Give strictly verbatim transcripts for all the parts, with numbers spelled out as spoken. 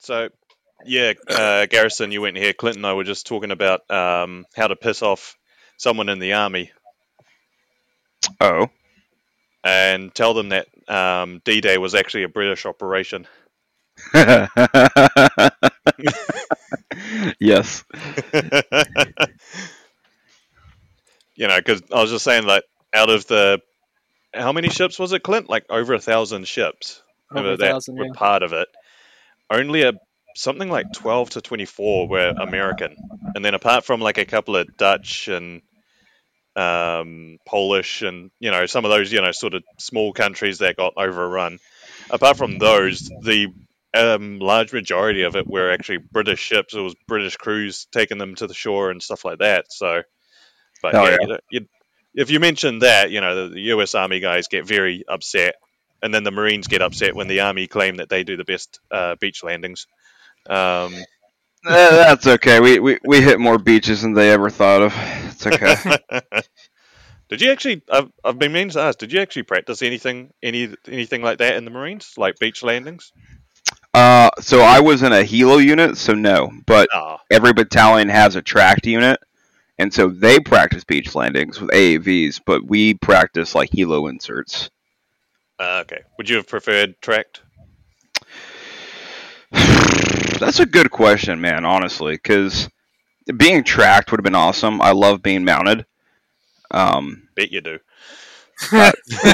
So, yeah, uh, Garrison, you went here. Clint and I were just talking about um, how to piss off someone in the army Oh. and tell them that um, D-Day was actually a British operation. Yes. You know, because I was just saying, like, out of the how many ships was it, Clint? Like over a thousand ships. Over a that thousand, were yeah. part of it. Only a something like twelve to twenty-four were American, and then apart from like a couple of Dutch and um, Polish and you know some of those you know sort of small countries that got overrun. Apart from those, the um, large majority of it were actually British ships. It was British crews taking them to the shore and stuff like that. So, but Hell yeah, yeah. you know, you, if you mention that, you know, the, the U S Army guys get very upset, and then the Marines get upset when the Army claim that they do the best uh, beach landings. Um, Eh, That's okay. We, we we hit more beaches than they ever thought of. It's okay. did you actually? I've, I've been meaning to ask. Did you actually practice anything, any anything like that in the Marines, like beach landings? Uh, so I was in a helo unit, so no. But Ah, every battalion has a tracked unit, and so they practice beach landings with A A Vs. But we practice like helo inserts. uh, okay. Would you have preferred tracked? That's a good question, man. Honestly, because being tracked would have been awesome. I love being mounted. Um, Bet you do. I,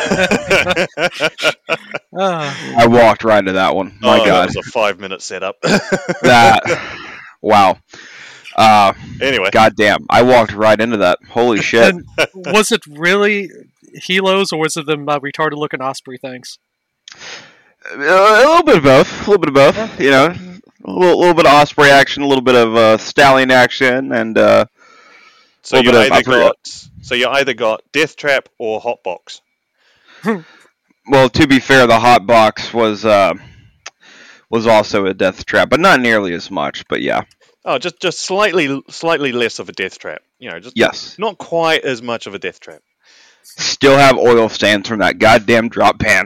Ah, I walked right into that one. My oh, that God, was a five-minute setup. that wow. Uh, Anyway, goddamn, I walked right into that. Holy shit. and was it really helos, or was it them uh, retarded-looking Osprey things? Uh, a little bit of both. A little bit of both. You know, a little, little bit of Osprey action, a little bit of uh, Stallion action, and uh, so little you bit of- I either forget- got so you either got Death Trap or Hotbox. well, to be fair, the hot box was uh, was also a death trap, but not nearly as much. But yeah, Oh, just just slightly slightly less of a Death Trap. You know, just yes. not quite as much of a Death Trap. Still have oil stains from that goddamn drop pan.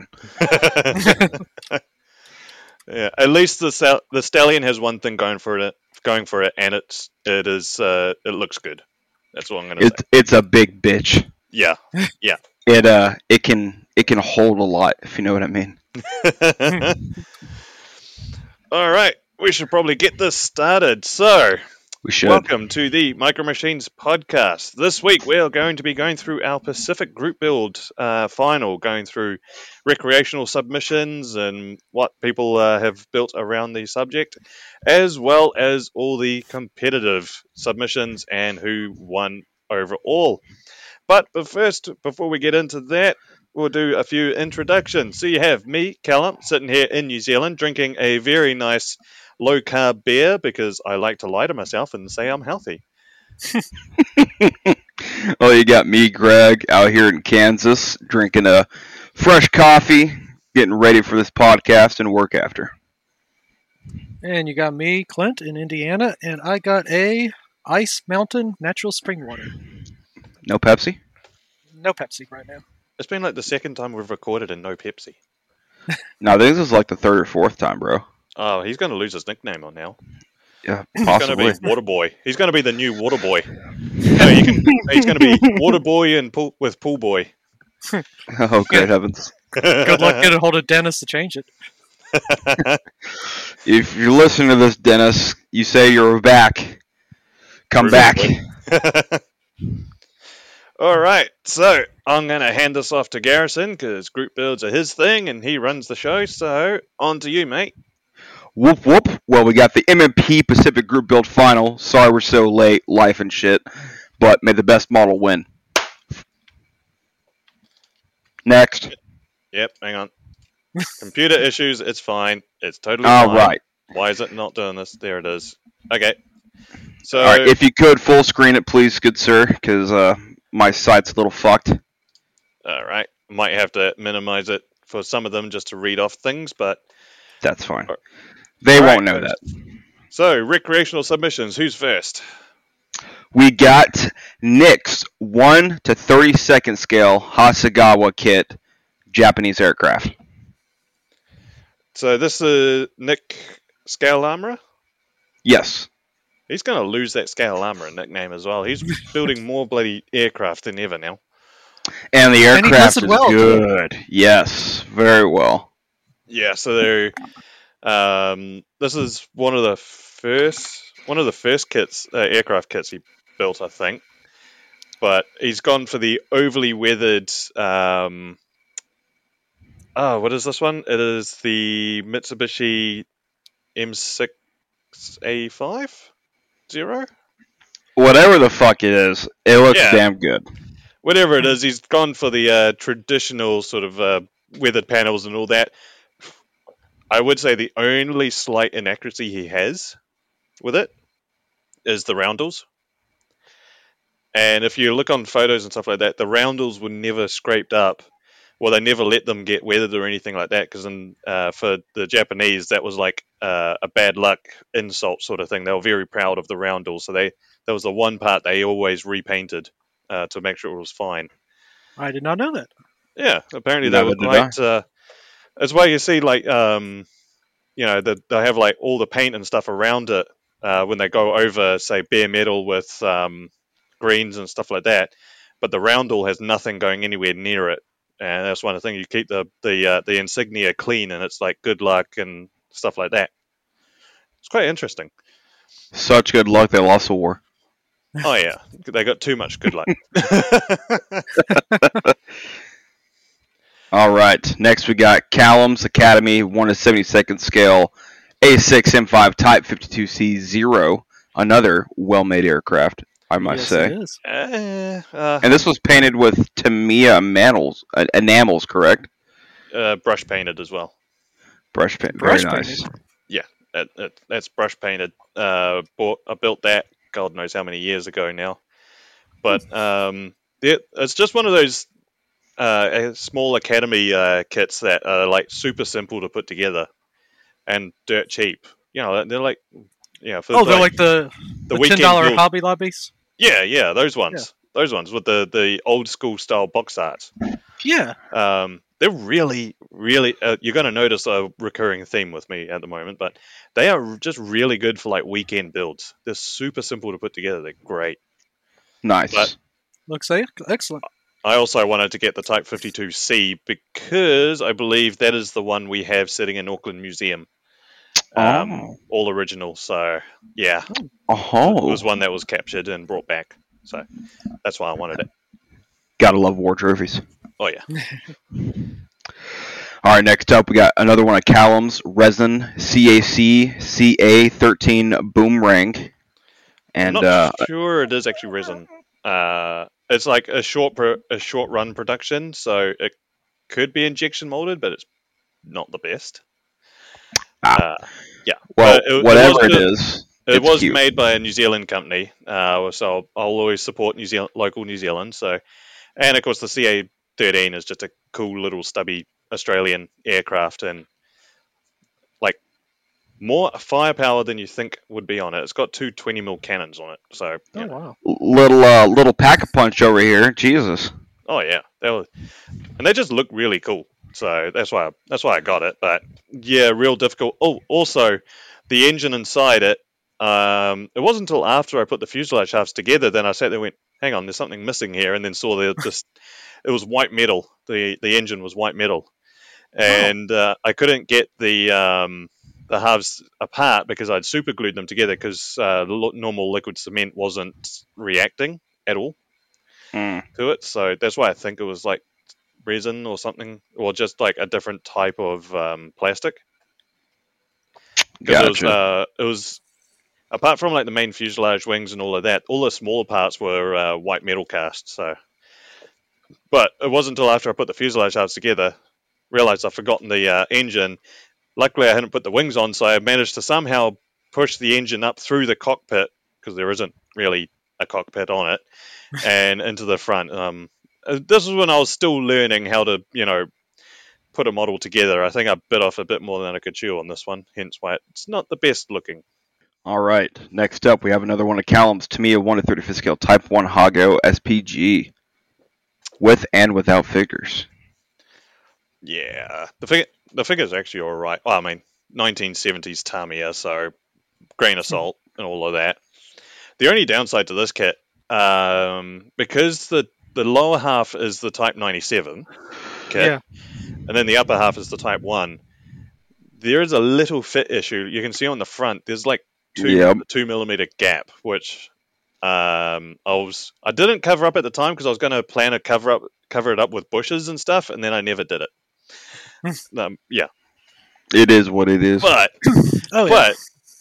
Yeah, at least the stal- the stallion has one thing going for it, going for it, and it's it is uh, it looks good. That's what I'm gonna It's it's a big bitch. say. Yeah, It uh it can it can hold a lot, if you know what I mean. All right, we should probably get this started. So, We should. welcome to the Micro Machines podcast. This week we are going to be going through our Pacific Group Build uh, final, going through recreational submissions and what people uh, have built around the subject, as well as all the competitive submissions and who won overall. But, but first, before we get into that, we'll do a few introductions. So you have me, Callum, sitting here in New Zealand, drinking a very nice low-carb beer because I like to lie to myself and say I'm healthy. Oh, you got me, Greg, out here in Kansas, drinking a fresh coffee, getting ready for this podcast and work after. And you got me, Clint, in Indiana, and I got a Ice Mountain natural spring water. No Pepsi? No Pepsi right now. It's been like the second time we've recorded and no Pepsi. No, I think this is like the third or fourth time, bro. Oh, he's going to lose his nickname on now. Yeah, He's going to possibly. be Water Boy. He's going to be the new Water Boy. No, you can, he's going to be Water Boy and pool, with Pool Boy. Oh, great heavens. Good luck getting a hold of Dennis to change it. If you're listening to this, Dennis, you say you're back. Come back. All right, so I'm going to hand this off to Garrison because group builds are his thing and he runs the show. So on to you, mate. Whoop, whoop. Well, we got the M M P Pacific Group Build Final. Sorry we're so late, life and shit. But may the best model win. Next. Yep, hang on. Computer issues, it's fine. It's totally All fine. right. Why is it not doing this? There it is. Okay. So, All right. If you could full screen it, please, good sir, because uh, my site's a little fucked. all right. Might have to minimize it for some of them just to read off things, but That's fine. All They All won't right. know that. so recreational submissions. Who's first? We got Nick's one to thirty second scale Hasegawa kit, Japanese aircraft. So this is Nick Scale Armorer. Yes. He's going to lose that Scale Armorer nickname as well. He's building more bloody aircraft than ever now. And the And he aircraft does it is well, too. good. Yes, very well. Yeah, so they're, um, this is one of the first one of the first kits, uh, aircraft kits he built, I think. But he's gone for the overly weathered. Um, oh, what is this one? It is the Mitsubishi M six A five zero. Whatever the fuck it is, it looks Yeah. damn good. Whatever it is, he's gone for the uh, traditional sort of uh, weathered panels and all that. I would say the only slight inaccuracy he has with it is the roundels. And if you look on photos and stuff like that, the roundels were never scraped up. Well, they never let them get weathered or anything like that, because uh, for the Japanese, that was like uh, a bad luck insult sort of thing. They were very proud of the roundels, so they that was the one part they always repainted uh, to make sure it was fine. I did not know that. Yeah, apparently they Never were did quite. Uh, that's why you see, like, um, you know, the, they have like all the paint and stuff around it uh, when they go over, say, bare metal with um, greens and stuff like that. But the roundel has nothing going anywhere near it, and that's one of the things. You keep the the uh, the insignia clean, and it's like good luck and stuff like that. It's quite interesting. Such good luck they lost the war. Oh yeah, they got too much good luck. All right. Next we got Callum's Academy one to seventy-second scale A six M five Type fifty-two C zero. Another well-made aircraft, I must yes, say. it is. uh, uh, And this was painted with Tamiya enamels, uh, enamels, correct? uh, brush painted as well. Brush paint. Brush Very nice. painted. It, it, that's brush painted. Uh, bought, I built that God knows how many years ago now. But um, it, it's just one of those uh, small academy uh, kits that are like super simple to put together and dirt cheap. You know, they're like, you know, for Oh, they're like the, the the weekend ten dollar build- Hobby Lobbies? Yeah, yeah, those ones. Those ones with the, the old school style box arts. Yeah. Um, they're really, really. Uh, you're going to notice a recurring theme with me at the moment, but they are just really good for like weekend builds. They're super simple to put together. They're great. Nice. But- Looks like excellent. I also wanted to get the Type fifty-two C because I believe that is the one we have sitting in Auckland Museum. Um, Oh. All original. So yeah, Oh. it was one that was captured and brought back. So that's why I wanted it. Gotta love war trophies. Oh yeah. All right, next up we got another one of Callum's Resin C A C C A thirteen Boomerang. I'm And not uh, sure it is actually resin. Uh, it's like a short pro- a short run production, so it could be injection molded, but it's not the best. Ah. Uh, yeah, well, but it- it whatever was it good. is, It it's was cute. made by a New Zealand company, uh, so I'll always support New Zealand, local New Zealand. So, and of course the C A thirteen is just a cool little stubby Australian aircraft, and like more firepower than you think would be on it. It's got two twenty mil cannons on it, so Oh, you know. wow. Little uh, little pack a punch over here. Jesus. Oh yeah, that was, and they just look really cool. So that's why that's why I got it. But yeah, real difficult. Oh, also the engine inside it. Um, it wasn't until after I put the fuselage halves together, then I sat there and went, "Hang on, there's something missing here," and then saw the just it was white metal. the The engine was white metal, and uh, I couldn't get the um, the halves apart because I'd super glued them together because uh, the normal liquid cement wasn't reacting at all Mm. to it. So that's why I think it was like resin or something, or just like a different type of um, plastic. 'Cause it was, Gotcha. uh, it was apart from like the main fuselage wings and all of that, all the smaller parts were uh, white metal cast. So, but it wasn't until after I put the fuselage halves together, realized I'd forgotten the uh, engine. Luckily, I hadn't put the wings on, so I managed to somehow push the engine up through the cockpit because there isn't really a cockpit on it, and into the front. Um, uh, this was when I was still learning how to, you know, put a model together. I think I bit off a bit more than I could chew on this one, hence why it's not the best looking. All right. Next up, we have another one of Callum's Tamiya one to thirty-fifth scale Type one Hago S P G, with and without figures. Yeah, the figure the figure's actually all right. Well, I mean, nineteen seventies Tamiya, so grain of salt and all of that. The only downside to this kit, um, because the the lower half is the Type ninety-seven kit, Yeah. and then the upper half is the Type one. There is a little fit issue. You can see on the front. There's like two Yep. two millimeter gap, which um, I was I didn't cover up at the time because I was going to plan to cover up cover it up with bushes and stuff, and then I never did it. um, yeah, It is what it is. but Oh yeah. but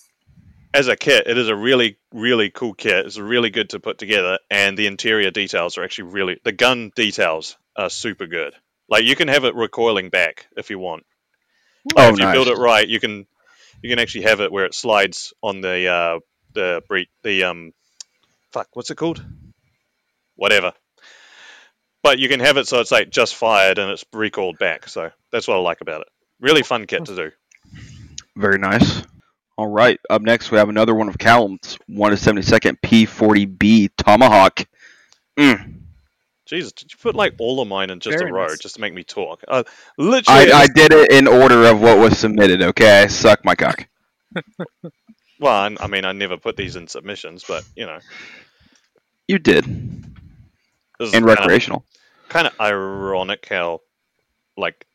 as a kit, it is a really, really cool kit. It's really good to put together, and the interior details are actually really. The gun details are super good. Like you can have it recoiling back if you want. Like Oh, if you nice. build it right, you can you can actually have it where it slides on the uh, the bre- the um fuck what's it called? Whatever. But you can have it so it's like just fired and it's recoiled back. So that's what I like about it. Really fun kit to do. Very nice. All right. Up next, we have another one of Callum's one to seventy-second P forty B Tomahawk. Mm. Jesus, did you put like all of mine in just Very a row nice. just to make me talk? Uh, literally, I, I did it in order of what was submitted, okay? I suck my cock. well, I, I mean, I never put these in submissions, but you know, You did. this is And kind recreational. of, kind of ironic how, like,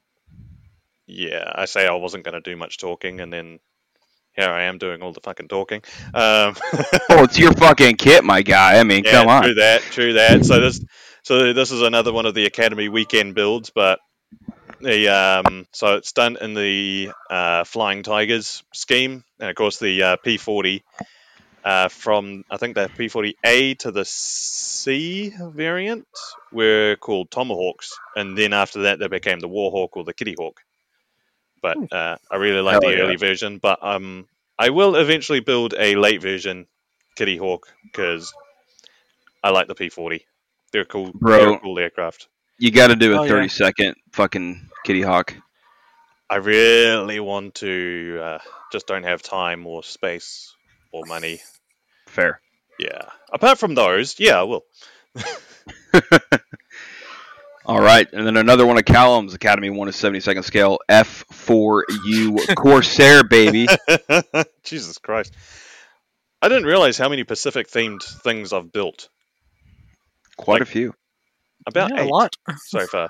yeah, I say I wasn't going to do much talking, and then here I am doing all the fucking talking. Um, Oh, it's your fucking kit, my guy. I mean, yeah, come on. true that, true that. So this, so this is another one of the Academy weekend builds, but the um, so it's done in the uh, Flying Tigers scheme, and of course the uh, P forty uh, from I think the P forty A to the C variant were called Tomahawks, and then after that they became the Warhawk or the Kitty Hawk. But uh, I really like Hell the yeah. early version, but um, I will eventually build a late version Kitty Hawk because I like the P forty. They're cool. Bro. They're a cool aircraft. You got to do a Oh, yeah. thirty second fucking Kitty Hawk. I really want to, uh, just don't have time or space or money. Fair. Yeah. Apart from those, yeah, I will. All right. And then another one of Callum's Academy one to seventy-second scale F four U Corsair, baby. Jesus Christ. I didn't realize how many Pacific themed things I've built. Quite Like- a few. About Yeah, a eight lot. so far.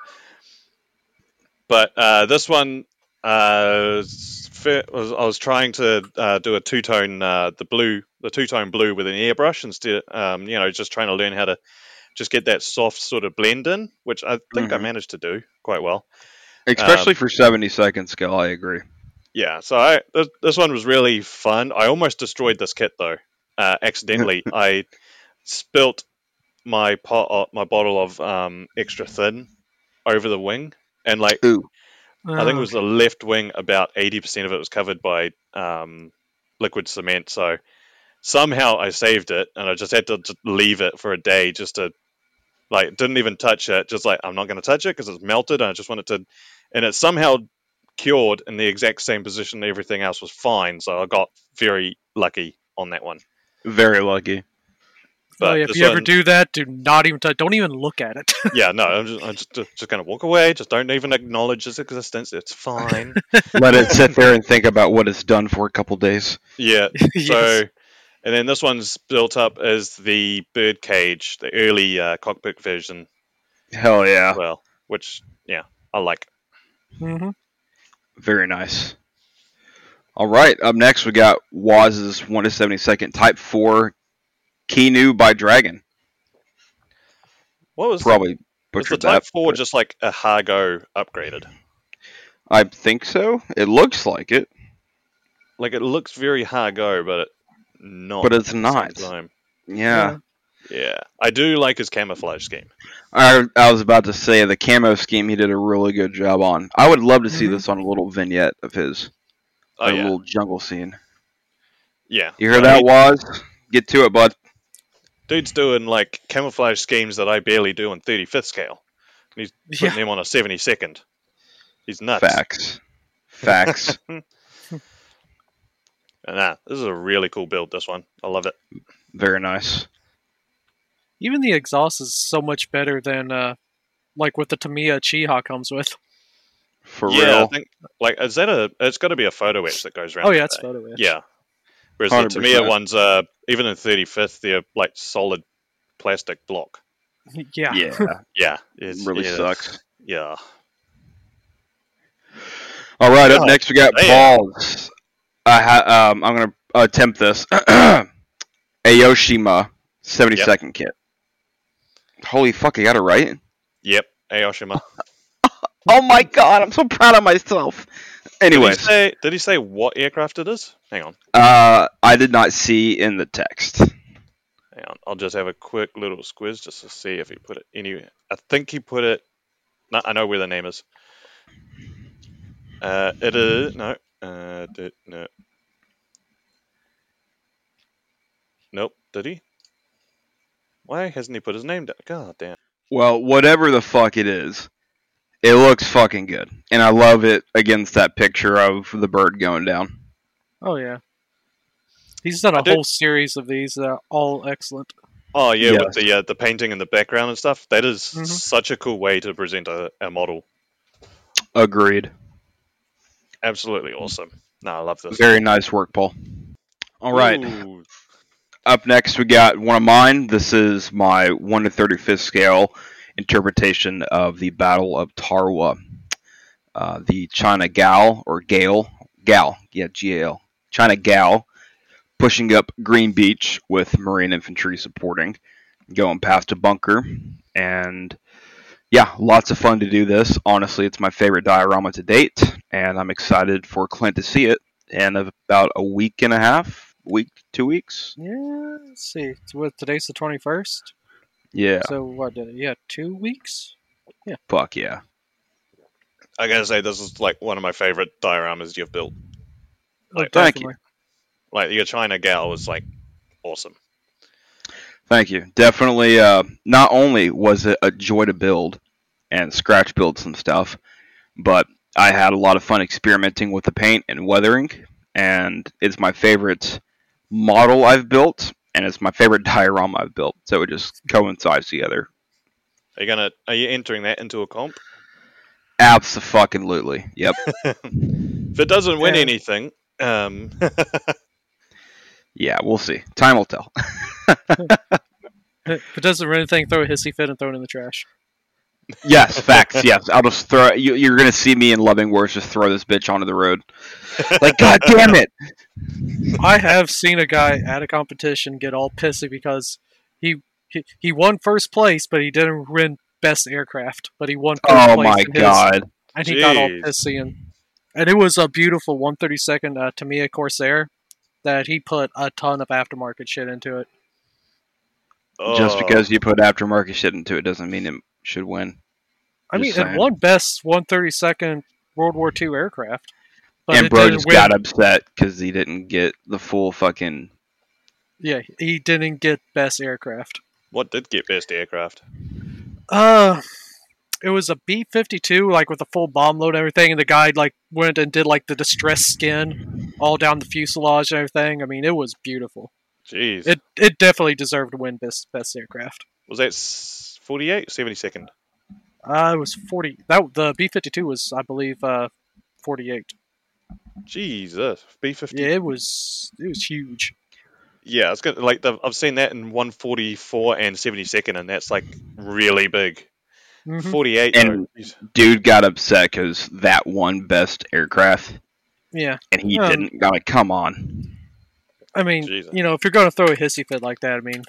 But uh, this one, uh, was, I was trying to uh, do a two-tone, uh, the blue, the two-tone blue with an airbrush instead. Um, you know, just trying to learn how to just get that soft sort of blend in, which I think I Mhm. managed to do quite well. Especially for seventy-second scale, I agree. Yeah, so I this, this one was really fun. I almost destroyed this kit though, uh, accidentally. I spilt my pot, uh, my bottle of um, extra thin over the wing, and like Ooh. I think it Oh, was the left wing. About eighty percent of it was covered by um, liquid cement. So somehow I saved it, and I just had to just leave it for a day, just to like didn't even touch it. Just like I'm not going to touch it because it's melted, and I just wanted to, and it somehow cured in the exact same position. Everything else was fine, so I got very lucky on that one. Very lucky. But oh yeah. If this you ever one- do that, do not even touch. Don't even look at it. Yeah, no, I'm just, I'm just, just going to walk away. Just don't even acknowledge its existence. It's fine. Let it sit there and think about what it's done for a couple days. Yeah. Yes. So, and then this one's built up as the bird cage, the early uh, cockpit version. Hell yeah. Well, which yeah, I like. hmm Very nice. All right. Up next, we got Waz's one to seventy-second Type four Kinu by Dragon. What was Probably the, was the butchered Type that. Four but just like a Hargo upgraded? I think so. It looks like it, Like it looks very Hargo, but it not. but it's at the not. Same time. Yeah. Yeah, I do like his camouflage scheme. I, I was about to say the camo scheme he did a really good job on. I would love to see Mhm. this on a little vignette of his, Oh a yeah, little jungle scene. yeah. You hear So that, he- Waz? Get to it, bud. Dude's doing like camouflage schemes that I barely do on thirty-fifth scale. He's putting Yeah. them on a seventy-second. He's nuts. Facts. Facts. Nah, this is a really cool build. This one, I love it. Very nice. Even the exhaust is so much better than uh, like what the Tamiya Chiha comes with. For yeah, real. I think like is that a? It's got to be a photo etch that goes around. Oh yeah, that it's day. photo etch. Yeah. Whereas the one hundred percent. Tamiya ones are even in thirty-fifth, they're like solid plastic block. Yeah. Yeah. Yeah, it's really yeah, sucks. Yeah. All right, up God next we got damn. Paul's. I ha- um, I'm gonna attempt this. Aoshima seventy-second kit. Holy fuck, I got it right. Yep, Aoshima. Oh my god, I'm so proud of myself. Did he Anyways, say? Did he say what aircraft it is? Hang on, uh, I did not see in the text. hang on. I'll just have a quick little squiz just to see if he put it anywhere. I think he put it. No, I know where the name is. Uh, it is no. Uh, did, no. Nope. Did he? Why hasn't he put his name down? God damn. Well, whatever the fuck it is, it looks fucking good, and I love it against that picture of the bird going down. Oh yeah. He's done I a did- whole series of these that are all excellent. Oh yeah, Yes. with the uh, the painting in the background and stuff. That is Mhm. such a cool way to present a, a model. Agreed. Absolutely awesome. No, I love this. Very nice work, Paul. All right. Ooh. Up next, we got one of mine. This is my one to thirty-fifth scale interpretation of the Battle of Tarwa. Uh, the China Gal, or Gale, Gal, yeah, G A L, China Gal, pushing up Green Beach with Marine infantry supporting, going past a bunker, and yeah, lots of fun to do this. Honestly, it's my favorite diorama to date, and I'm excited for Clint to see it in about a week and a half, week, two weeks. Yeah, let's see. It's what, today's the twenty-first? Yeah, So what, uh, yeah, two weeks? fuck yeah. I gotta say, this is like one of my favorite dioramas you've built. Oh, Like, thank you. definitely. Like your China Gal was like awesome. Thank you. Definitely, uh, not only was it a joy to build and scratch build some stuff, but I had a lot of fun experimenting with the paint and weathering, and it's my favorite model I've built, and it's my favorite diorama I've built, so it just coincides together. Are you gonna? Are you entering that into a comp? Abso-fucking-lutely. Yep. If it doesn't win Yeah. anything, um, Yeah, we'll see. Time will tell. If it doesn't win anything, throw a hissy fit and throw it in the trash. Yes, facts. Yes, I'll just throw it. You, you're gonna see me in Loving Wars just throw this bitch onto the road. Like, god damn it! I have seen a guy at a competition get all pissy because he he, he won first place, but he didn't win best aircraft. But he won first Oh place my in his, god! and he got all Jeez. pissy. And, and it was a beautiful one thirty-second uh, Tamiya Corsair that he put a ton of aftermarket shit into it. Just oh, because you put aftermarket shit into it doesn't mean it should win. I Just mean, saying. it won best one thirty-second World War Two aircraft. But And it bro didn't just win. got upset because he didn't get the full fucking. Yeah, he didn't get best aircraft. what did get best aircraft? Uh, it was a B fifty-two, like with a full bomb load and everything, and the guy like went and did like the distress skin all down the fuselage and everything. I mean, it was beautiful. Jeez, It it definitely deserved to win best best aircraft. was that s- forty-eight, seventy-second? Uh, it was forty. That the B fifty-two was, I believe, uh, forty-eight. Jesus, B fifty. Yeah, it was it was huge. Yeah, it's got like the, I've seen that in one forty-four and seventy-second, and that's like really big. Mhm. forty-eight, And- though. Jeez. Dude got upset because that won best aircraft, Yeah, and he Um, didn't. Like, come on. I mean, Jesus. you know, if you're gonna throw a hissy fit like that, I mean,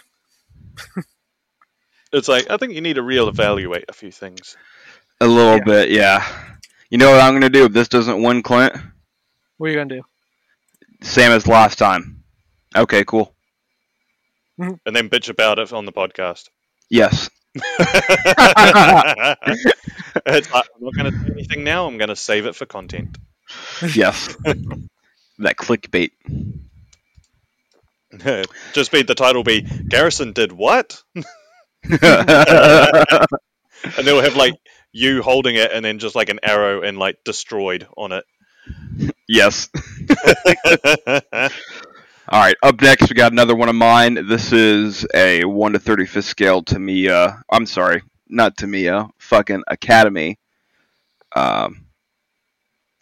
It's like I think you need to reevaluate a few things. A little Yeah. bit, yeah. You know what I'm gonna do if this doesn't win, Clint? what are you gonna do? Same as last time. Okay, cool. And then bitch about it on the podcast. Yes. It's like, I'm not going to say anything now. I'm going to save it for content. Yes. That clickbait. Just be the title be Garrison did what? And they'll have like you holding it and then just like an arrow and like destroyed on it. Yes. All right. Up next, we got another one of mine. This is a one to thirty-fifth scale Tamiya. I'm sorry, not Tamiya. Fucking Academy. Um,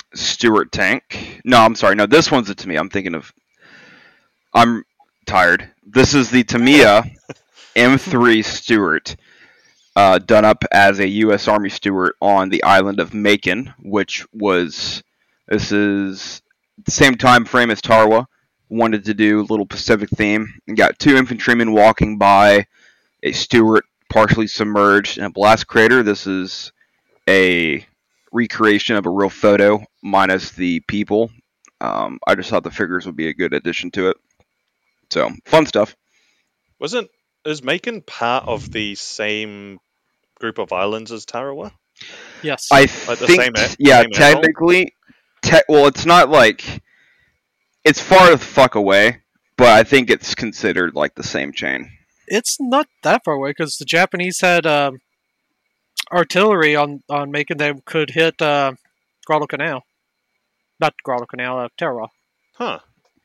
Stuart tank. No, I'm sorry. No, this one's a Tamiya. I'm thinking of. I'm tired. This is the Tamiya M three Stuart, uh, done up as a U S Army Stuart on the island of Macon, which was. This is the same time frame as Tarawa. Wanted to do a little Pacific theme. And got two infantrymen walking by, a Stuart partially submerged in a blast crater. This is a recreation of a real photo minus the people. Um, I just thought the figures would be a good addition to it. So fun stuff. Wasn't is Macon part of the same group of islands as Tarawa? Yes. I Like the think, same- yeah, same technically, te- well, it's not like it's far the fuck away, but I think it's considered like the same chain. It's not that far away because the Japanese had um, artillery on, on Macon that could hit uh, Guadalcanal. Not Guadalcanal, uh, Tarawa. Huh.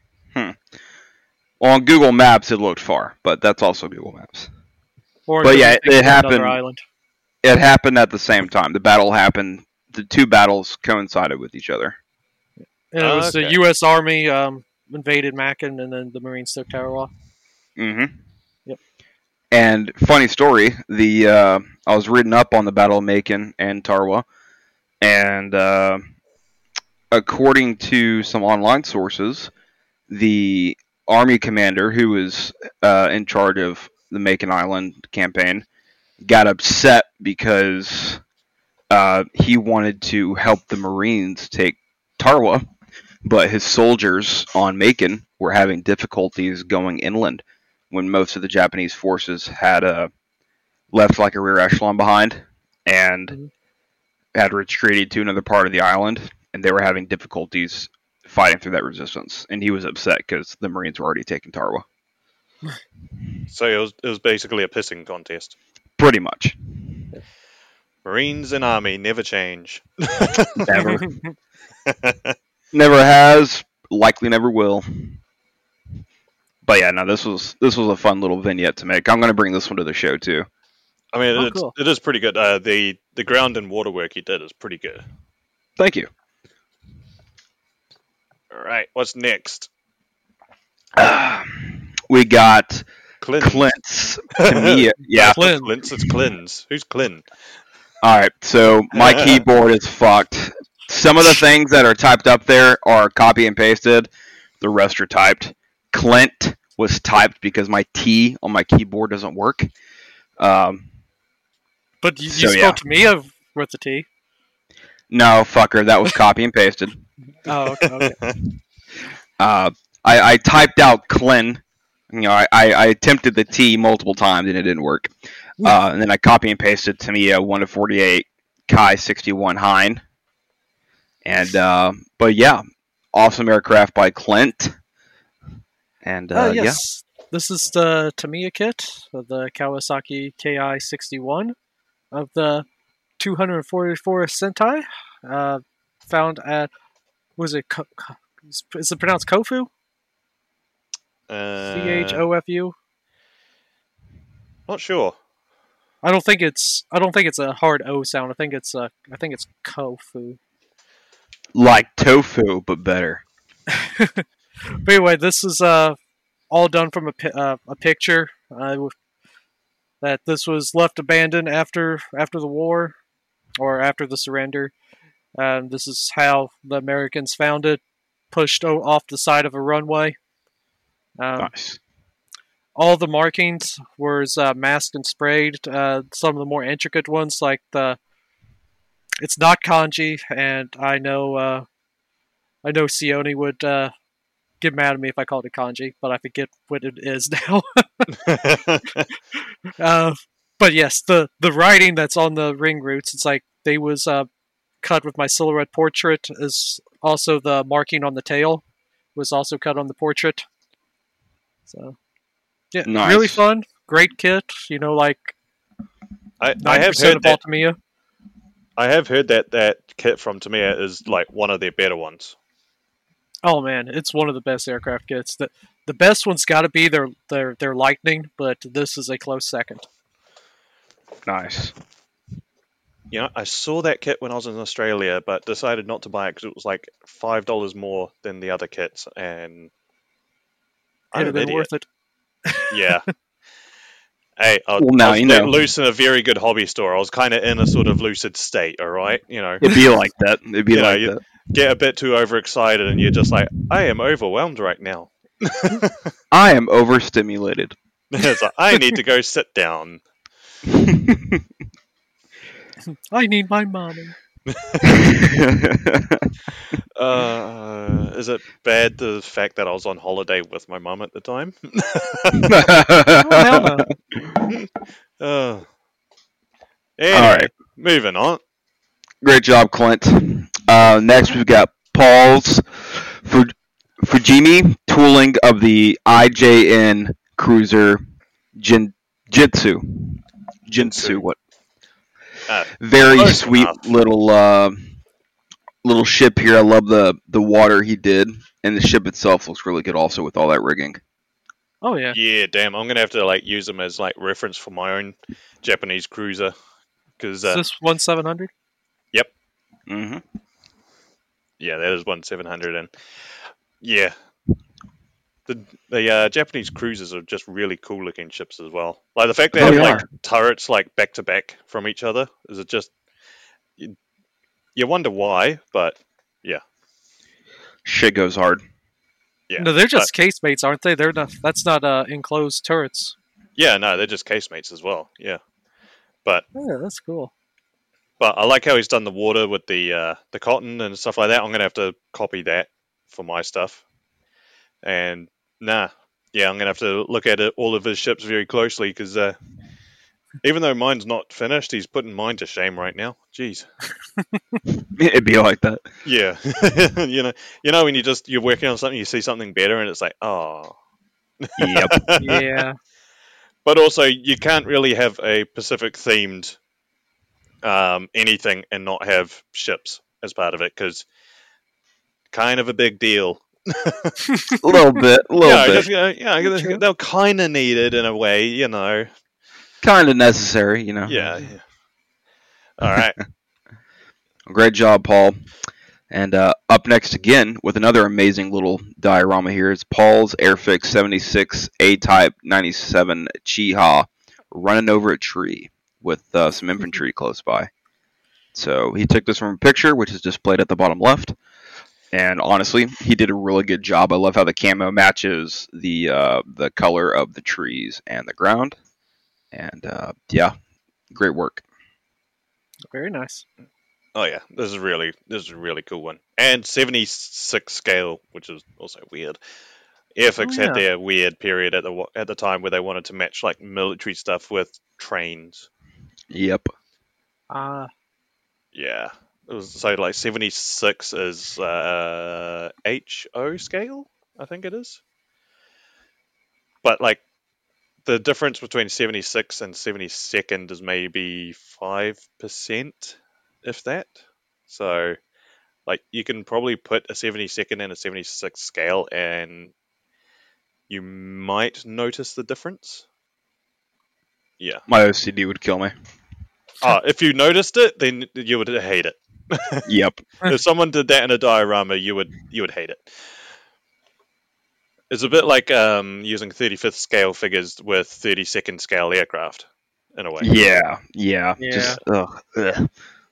Well, on Google Maps, it looked far, but that's also Google Maps. Or But could yeah, you it- think it of another happened- Island. It happened at the same time. The battle happened. The two battles coincided with each other. And it was Okay. the U S Army um, invaded Macon, and then the Marines took Tarawa. Mm-hmm. Yep. And funny story, the uh, I was reading up on the Battle of Macon and Tarawa, and uh, according to some online sources, the army commander who was uh, in charge of the Macon Island campaign got upset because uh, he wanted to help the Marines take Tarawa, but his soldiers on Macon were having difficulties going inland when most of the Japanese forces had uh, left like a rear echelon behind and Mhm. had retreated to another part of the island, and they were having difficulties fighting through that resistance. And he was upset because the Marines were already taking Tarawa. So it was it was basically a pissing contest. Pretty much. Marines and Army never change. Never. Never has, likely never will. But yeah, no, this was this was a fun little vignette to make. I'm going to bring this one to the show too. I mean, Oh, it's, cool. it is pretty good. Uh, the the ground and water work he did is pretty good. Thank you. All right, what's next? We got Clint. Clint's Tamiya. Yeah. Clint. Clint's. It's Clint's. Who's Clint? All right. So my keyboard is fucked. Some of the things that are typed up there are copy and pasted. The rest are typed. Clint was typed because my T on my keyboard doesn't work. Um, But you, you So, spelled yeah. Tamiya with the T. no, fucker. That was copy and pasted. Oh, okay. okay. Uh, I, I typed out Clint. You know, I, I, I attempted the T multiple times and it didn't work. Uh, and then I copy and pasted Tamiya one to forty-eight, Kai sixty-one Hein. And uh, but yeah, awesome aircraft by Clint. And uh, Uh, yes. This is the Tamiya kit of the Kawasaki K I sixty-one of the two forty-four Sentai. Uh, found at, was it, Ko- Ko- is it pronounced Kofu? Uh, C H O F U? Not sure. I don't think it's, I don't think it's a hard O sound. I think it's, uh, I think it's Kofu. yeah, like tofu but better. But anyway, this is uh, all done from a, pi- uh, a picture uh, w- that this was left abandoned after after the war or after the surrender. Um, this is how the Americans found it, pushed o- off the side of a runway. Um, Nice. all the markings were uh, masked and sprayed. Uh, some of the more intricate ones, like the, it's not kanji, and I know uh, I know Sione would uh, get mad at me if I called it kanji, but I forget what it is now. uh, but yes, the the writing that's on the ring roots, it's like they was uh, cut with my silhouette portrait. Is also the marking on the tail was also cut on the portrait. So yeah, Nice. really fun, great kit. You know, like I, I ninety have percent heard of that. Altamia. I have heard that that kit from Tamiya is like one of their better ones. Oh man, it's one of the best aircraft kits. The the best one's got to be their their their Lightning, but this is a close second. Nice. you know, I saw that kit when I was in Australia, but decided not to buy it because it was like five dollars more than the other kits, and I'm It'd have an been idiot. worth it. Yeah. Hey, I, Well, I now was you let know. loose in a very good hobby store. I was kind of in a sort of lucid state, all right? You know, It'd be like that. It'd be you know, like you that. get a bit too overexcited and you're just like, I am overwhelmed right now. I am overstimulated. It's like, I need to go sit down. I need my mommy. Uh, is it bad the fact that I was on holiday with my mum at the time? Oh, hell no. uh, All anyway, right. moving on. Great job, Clint. Uh, next, we've got Paul's Fu- Fujimi tooling of the I J N cruiser Jin- Jitsu. Jinsu. Jinsu. What? Uh, Very close sweet enough. little uh, little ship here. I love the the water he did, and the ship itself looks really good also with all that rigging. Oh yeah. Yeah, damn. I'm gonna have to like use them as like reference for my own Japanese cruiser because Is uh, this one seven hundred? yep, hmm yeah, that is one seven hundred, and yeah, the the uh, Japanese cruisers are just really cool looking ships as well. Like the fact they Oh, have they like are. turrets like back to back from each other is it just you, you wonder why, but yeah, Shit goes hard. yeah, No, they're but just casemates, aren't they? They're not. That's not uh, enclosed turrets. yeah, no, they're just casemates as well. Yeah, but Yeah, that's cool. but I like how he's done the water with the uh, the cotton and stuff like that. I'm gonna have to copy that for my stuff. And nah, yeah, I'm gonna have to look at it, all of his ships very closely because uh, even though mine's not finished, he's putting mine to shame right now. Jeez. It'd be like that. Yeah, you know, you know when you just you're working on something, you see something better, and it's like, oh. Yep. Yeah. But also, you can't really have a Pacific themed um, anything and not have ships as part of it because kind of a big deal. A little bit. A little Yeah, bit. just you know, yeah, True. they're kind of needed in a way, you know. Kind of necessary, you know. Yeah. yeah. All right. Great job, Paul. And uh, up next again with another amazing little diorama here is Paul's Airfix seventy-six A-Type ninety-seven Chiha running over a tree with uh, some infantry close by. So he took this from a picture, which is displayed at the bottom left. And honestly, he did a really good job. I love how the camo matches the uh, the color of the trees and the ground. And uh, yeah, great work. Very nice. Oh yeah, this is really this is a really cool one, and seventy-six scale, which is also weird. Airfix Oh, had yeah. their weird period at the wa- at the time where they wanted to match like military stuff with trains. Yep. Uh, Yeah, it was so like seventy-six is uh, H O scale, I think it is. But like the difference between seventy-six and seventy-second is maybe five percent, if that. So like you can probably put a seventy-second and a seventy-six scale and you might notice the difference. Yeah. My O C D would kill me. Ah, if you noticed it, then you would hate it. Yep. If someone did that in a diorama, you would you would hate it. It's a bit like um, using thirty-fifth scale figures with thirty-second scale aircraft, in a way. Yeah. Yeah. Yeah. Just ugh, ugh.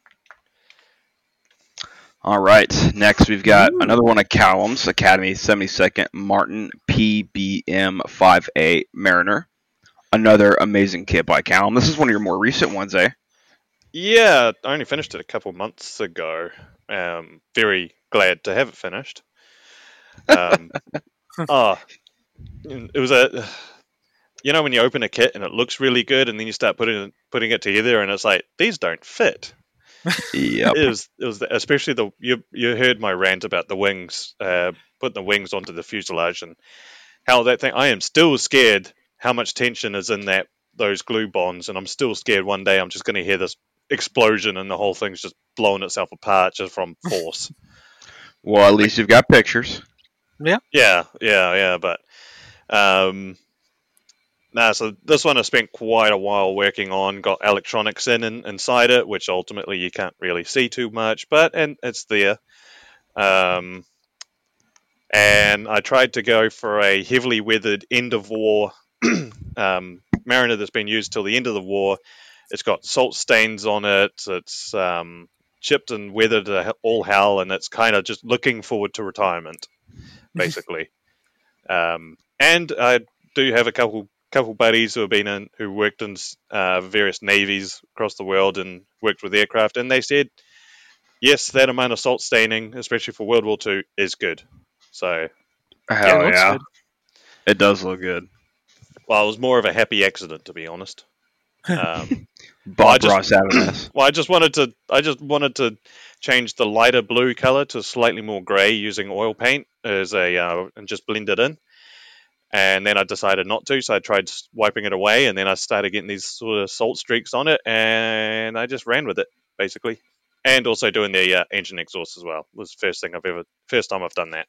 All right. Next, we've got Ooh. another one of Callum's Academy seventy-second Martin P B M five A Mariner. Another amazing kit by Callum. This is one of your more recent ones, eh? Yeah, I only finished it a couple months ago. Um, very glad to have it finished. Um, oh, it was a, you know, when you open a kit and it looks really good, and then you start putting putting it together, and it's like these don't fit. Yep. It was it was the, especially the you you heard my rant about the wings, uh, putting the wings onto the fuselage and how that thing. I am still scared how much tension is in that those glue bonds, and I'm still scared one day I'm just going to hear this explosion and the whole thing's just blowing itself apart just from force. Well, at least you've got pictures. Yeah, yeah, yeah, but um, Nah, so this one I spent quite a while working on. Got electronics in, in inside it, which ultimately you can't really see too much, but and it's there. Um, and I tried to go for a heavily weathered end of war um, Mariner that's been used till the end of the war. It's got salt stains on it. It's um, chipped and weathered to all hell, and it's kind of just looking forward to retirement, basically. um, and I do have a couple couple buddies who have been in who worked in uh, various navies across the world and worked with aircraft, and they said yes, that amount of salt staining, especially for World War Two, is good. So, Hell it looks yeah. good. It does look good. well, it was more of a happy accident, to be honest. Um, Bob I just- Ross Avanes. well, I just wanted to, I just wanted to change the lighter blue color to slightly more gray using oil paint as a, uh, and just blend it in. And then I decided not to, so I tried s- wiping it away, and then I started getting these sort of salt streaks on it, and I just ran with it, basically. And also doing the uh, engine exhaust as well was the first thing I've ever, first time I've done that.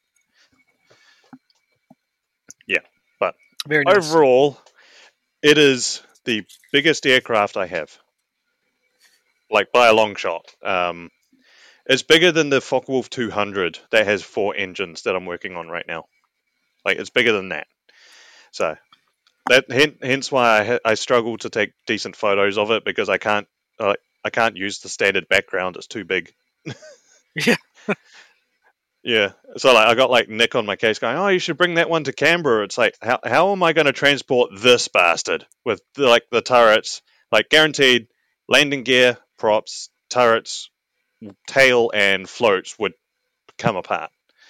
Very nice. Overall, it is the biggest aircraft I have, like by a long shot. Um, it's bigger than the Focke-Wulf two hundred that has four engines that I'm working on right now. Like it's bigger than that. So that hence why I, ha- I struggle to take decent photos of it because I can't uh, I can't use the standard background. It's too big. Yeah. Yeah. So like I got like Nick on my case going, oh, you should bring that one to Canberra. It's like how how am I going to transport this bastard with the, like the turrets, like guaranteed landing gear, props, turrets, tail, and floats would come apart.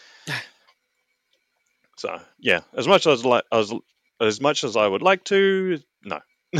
So yeah, as much as like as as much as I would like to, no.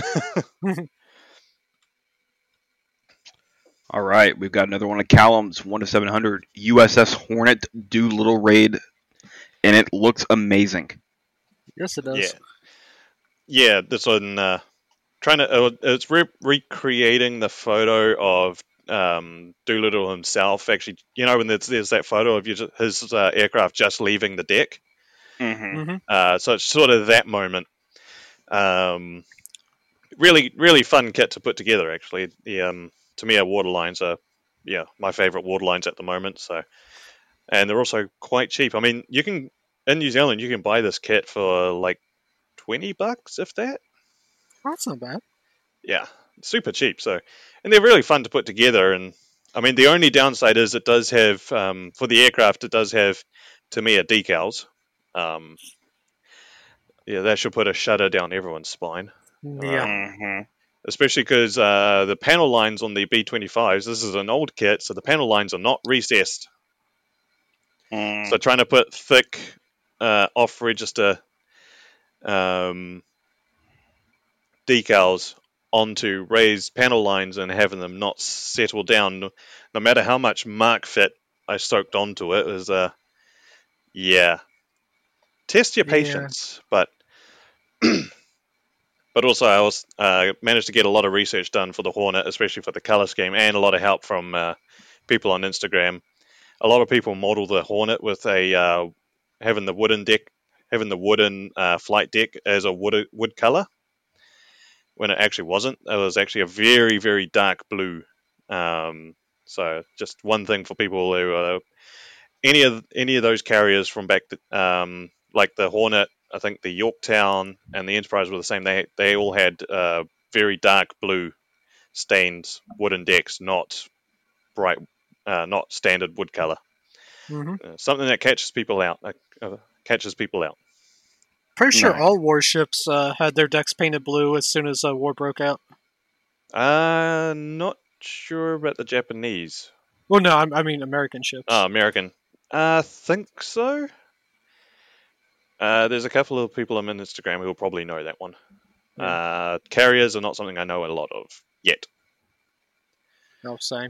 All right, we've got another one of Callum's one to seven hundred U S S Hornet Doolittle raid, and it looks amazing. Yes, it does. Yeah, yeah. This one, uh, trying to, uh, it's re- recreating the photo of um, Doolittle himself. Actually, you know, when there's, there's that photo of you, his uh, aircraft just leaving the deck. Mm-hmm. Mm-hmm. Uh, so it's sort of that moment. Um, really, really fun kit to put together. Actually, the um, Tamiya waterlines are, yeah, my favorite waterlines at the moment. So, and they're also quite cheap. I mean, you can in New Zealand you can buy this kit for like twenty bucks, if that. That's not bad. Yeah, super cheap. So, and they're really fun to put together. And I mean, the only downside is it does have um, for the aircraft, it does have Tamiya decals. Um, yeah, that should put a shudder down everyone's spine. Yeah. Mm-hmm. Especially because uh, the panel lines on the B twenty-fives, this is an old kit, so the panel lines are not recessed. Mm. So trying to put thick, uh, off-register um, decals onto raised panel lines and having them not settle down, no, no matter how much mark fit I soaked onto it, is uh, yeah, test your Yeah. patience, but. But also, I was uh, managed to get a lot of research done for the Hornet, especially for the color scheme, and a lot of help from uh, people on Instagram. A lot of people model the Hornet with a uh, having the wooden deck, having the wooden uh, flight deck as a wood wood color, when it actually wasn't. It was actually a very very dark blue. Um, so just one thing for people who uh, any of any of those carriers from back, to, um, like the Hornet. I think the Yorktown and the Enterprise were the same. They they all had uh, very dark blue stained wooden decks, not bright, uh, not standard wood color. Mm-hmm. Uh, something that catches people out. Uh, uh, catches people out. Pretty sure Nice. all warships uh, had their decks painted blue as soon as uh, war broke out. Uh, not sure about the Japanese. Well, no, I, I mean American ships. Oh, American. I uh, think so. Uh, there's a couple of people on Instagram who will probably know that one. Yeah. Uh, carriers are not something I know a lot of yet. No, same.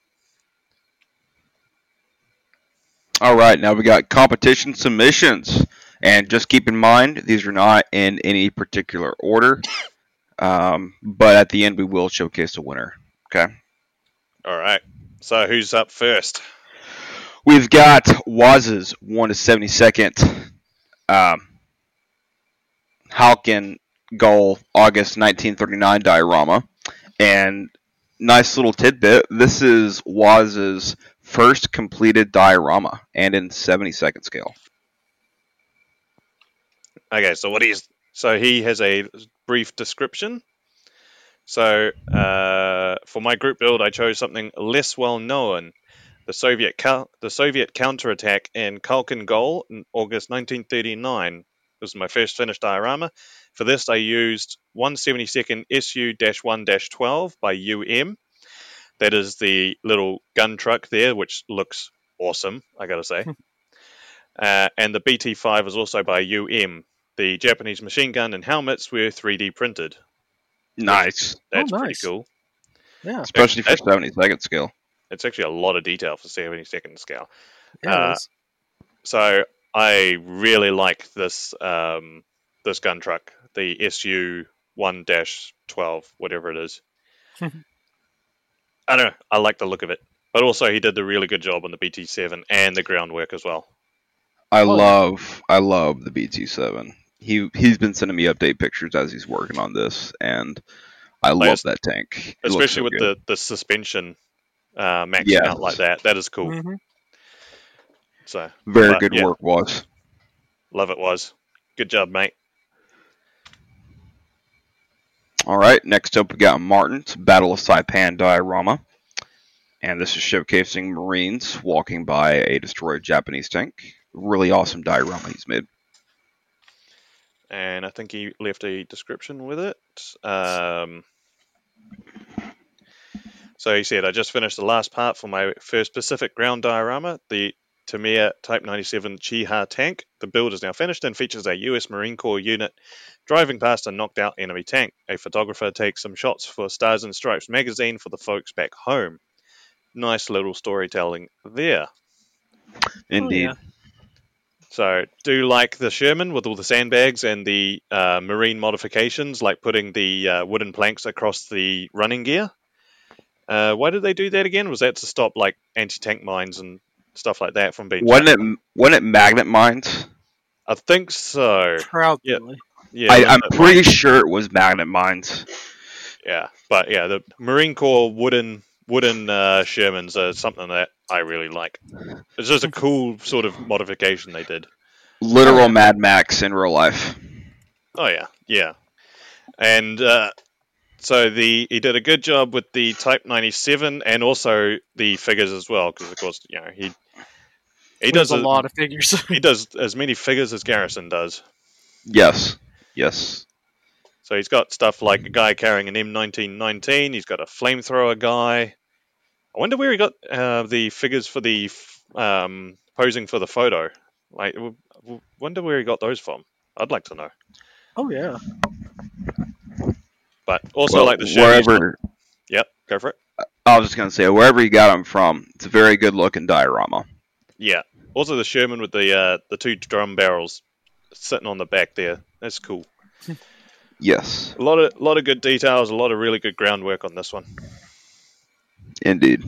All right, now we got competition submissions, and just keep in mind these are not in any particular order, um, but at the end we will showcase the winner. Okay. All right. So who's up first? We've got Waz's one to seventy second, um, Halkin Gull August nineteen thirty-nine diorama. And nice little tidbit, this is Waz's first completed diorama and in seventy second scale. Okay, so what is so he has a brief description. So uh, for my group build, I chose something less well known. The Soviet cou- the Soviet counterattack in Khalkhin Gol in August nineteen thirty-nine. This was my first finished diorama. For this, I used one seventy-second S U one twelve by U M. That is the little gun truck there, which looks awesome, I gotta say. uh, and the B T five is also by U M. The Japanese machine gun and helmets were three D printed. Nice. That's Oh, pretty nice. cool. Yeah, Especially for That- seventy second scale. It's actually a lot of detail for seventy second scale. yeah. it Uh, is. So I really like this um, this gun truck, the S U one twelve, whatever it is. I don't know. I like the look of it. But also, he did the really good job on the B T seven and the groundwork as well. I Oh, yeah. love I love the B T seven. He he's been sending me update pictures as he's working on this, and I love Yes. that tank. It looks Especially so with good. the, the suspension uh, maxing Yes. out like that. That is cool. Mhm. So Very but, good yeah, work, was. love it was. Good job, mate. All right, next up we got Martin's Battle of Saipan diorama. And this is showcasing Marines walking by a destroyed Japanese tank. Really awesome diorama he's made. And I think he left a description with it. Um, so he said, I just finished the last part for my first Pacific ground diorama, the Tamiya Type ninety-seven Chiha tank. The build is now finished and features a U S Marine Corps unit driving past a knocked out enemy tank. A photographer takes some shots for Stars and Stripes magazine for the folks back home. Nice little storytelling there. Indeed. yeah. So, do like the Sherman with all the sandbags and the uh, marine modifications, like putting the uh, wooden planks across the running gear. Uh, why did they do that again? Was that to stop like anti-tank mines and stuff like that from being? Wasn't chucked? it wasn't it magnet mines? I think so. Proudly. Yeah, I, it was I'm a- pretty sure it was magnet mines. Yeah, but yeah, the Marine Corps wooden wooden uh, Shermans are something that I really like. It's just a cool sort of modification they did. Literal Oh, yeah. Mad Max in real life. Oh yeah, yeah, and uh, so the he did a good job with the Type ninety-seven and also the figures as well, because of course you know he he There's does a lot of figures. he does as many figures as Garrison does. Yes. Yes. So he's got stuff like a guy carrying an M nineteen nineteen. He's got a flamethrower guy. I wonder where he got uh, the figures for the f- um, posing for the photo. Like, w- w- wonder where he got those from. I'd like to know. Oh yeah. But also Well, like the shirt. he's got- wherever Yep, go for it. I was just gonna say wherever you got them from, it's a very good looking diorama. Yeah. Also the Sherman with the uh, the two drum barrels sitting on the back there. That's cool. Yes, A lot of lot of good details. A lot of really good groundwork on this one. indeed.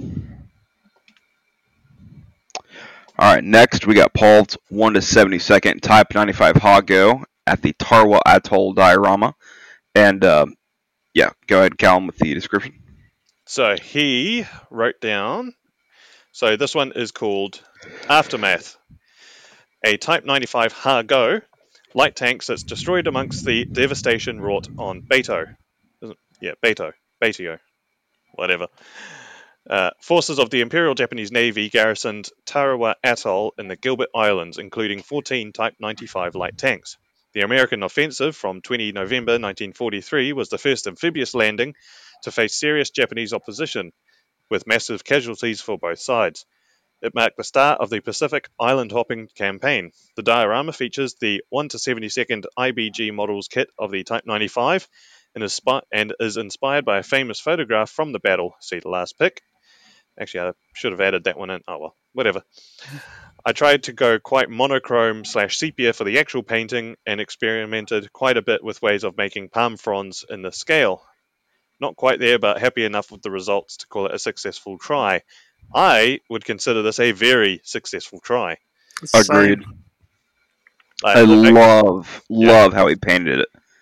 All right, next we got Paul's one to seventy second Type ninety-five Hago at the Tarwa Atoll diorama, and um, yeah, go ahead, Callum, with the description. So he wrote down. So this one is called Aftermath. A Type ninety-five Ha-Go light tanks that's destroyed amongst the devastation wrought on Beto. Isn't- Yeah, Beto. Betio. Whatever. Uh, forces of the Imperial Japanese Navy garrisoned Tarawa Atoll in the Gilbert Islands, including fourteen Type ninety-five light tanks. The American offensive from the twentieth of November nineteen forty-three was the first amphibious landing to face serious Japanese opposition, with massive casualties for both sides. It marked the start of the Pacific island hopping campaign. The diorama features the one to seventy-second I B G models kit of the Type ninety-five and is, spi- and is inspired by a famous photograph from the battle. See the last pic. Actually, I should have added that one in. Oh well, whatever. I tried to go quite monochrome slash sepia for the actual painting and experimented quite a bit with ways of making palm fronds in the scale. Not quite there, but happy enough with the results to call it a successful try. I would consider this a very successful try. Agreed. Same. I the fact- love Yeah. love how he painted it.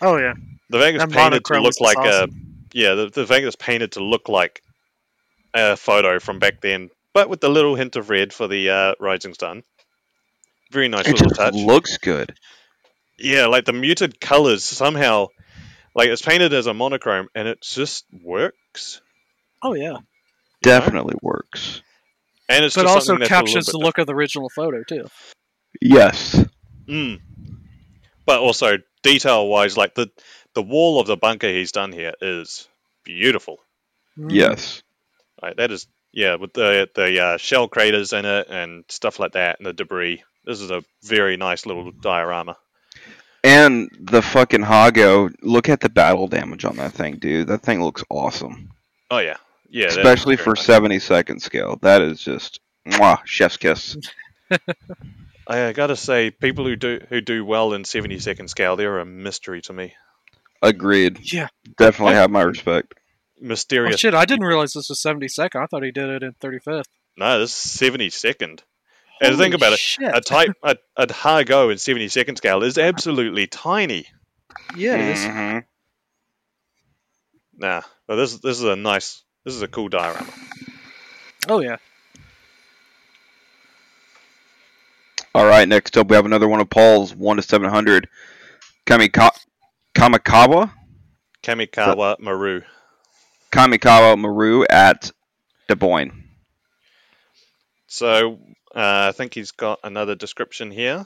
Oh yeah, The fact it's that painted to monochrome look is like awesome. a yeah, the, the fact it's painted to look like a photo from back then, but with the little hint of red for the uh, rising sun. Very nice It little just touch. looks good. Yeah, like the muted colors somehow, like it's painted as a monochrome, and it just works. Oh yeah, You know? Definitely works. And it's but just also something that's a little captures bit the look of the original photo too. Yes. different. Mm. But also detail-wise, like the the wall of the bunker he's done here is beautiful. Mm. Yes. Like that is yeah, with the the uh, shell craters in it and stuff like that, and the debris. This is a very nice little diorama. And the fucking Hago, look at the battle damage on that thing, dude. That thing looks awesome. Oh yeah, yeah, that is Especially very for nice. seventy second scale. That is just mwah, chef's kiss. I gotta say, people who do who do well in seventy second scale, they're a mystery to me. Agreed. Yeah. Definitely What? have my respect. Oh Mysterious. shit! I didn't realize this was seventy second. I thought he did it in thirty fifth. No, this is seventy second. And think about shit. it, a type a, a Hago in seventy second scale is absolutely tiny. Yeah, it is. Mm-hmm. Nah, but this this is a nice, this is a cool diorama. Oh yeah. All right, next up we have another one of Paul's one to seven hundred. Kamika- Kamikawa? Kamikawa Maru. Kamikawa Maru at Des Moines. So uh, I think he's got another description here.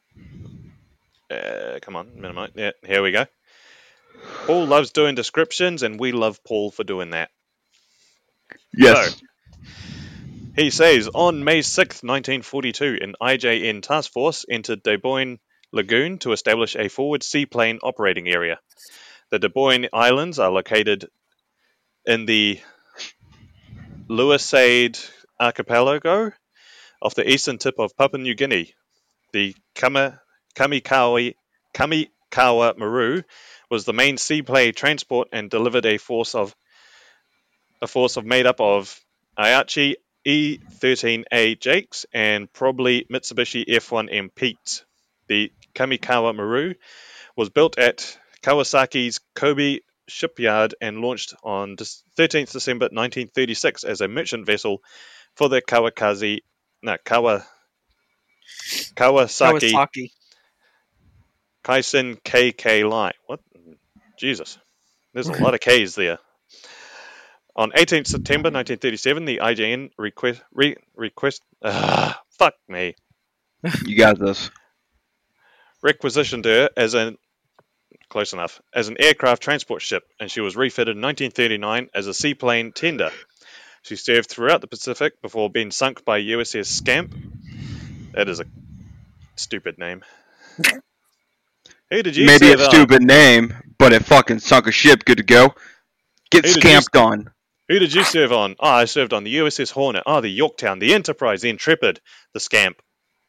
Uh, come on, minimize. Yeah, here we go. Paul loves doing descriptions, and we love Paul for doing that. Yes. So, he says, on May sixth, nineteen forty-two, an I J N task force entered Des Moines Lagoon to establish a forward seaplane operating area. The Des Moines Islands are located in the Leeward Archipelago off the eastern tip of Papua New Guinea. The Kama, Kamikawa, Kamikawa Maru was the main seaplane transport and delivered a force of a force of made up of Aichi E thirteen A Jakes and probably Mitsubishi F one M Petes. The Kamikawa Maru was built at Kawasaki's Kobe shipyard and launched on thirteenth December nineteen thirty-six as a merchant vessel for the Kawakazi, no, Kawa, Kawasaki, Kawasaki. Kaisen K K line. What? Jesus. There's a lot of K's there. On eighteenth September nineteen thirty-seven, the I J N request, re, request uh, fuck me, You got this. requisitioned her as an close enough as an aircraft transport ship, and she was refitted in nineteen thirty-nine as a seaplane tender. She served throughout the Pacific before being sunk by U S S Scamp. That is a stupid name. Who did you Maybe serve a on? stupid name, but it fucking sunk a ship. Good to go. Get Who did scamped on. Who did you serve on? Oh, I served on the U S S Hornet. Oh, the Yorktown, the Enterprise, the Intrepid, the Scamp.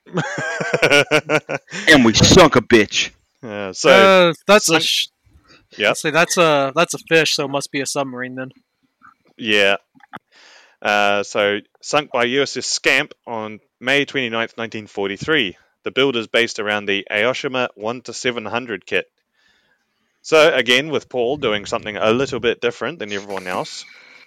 And we sunk a bitch. Uh, so, uh, that's a. sunk- Sh- Yep. See, that's a that's a fish, so it must be a submarine then. yeah. Uh, so, sunk by U S S Scamp on May twenty-ninth, nineteen forty-three. The build is based around the Aoshima one to seven hundred kit. So, again, with Paul doing something a little bit different than everyone else.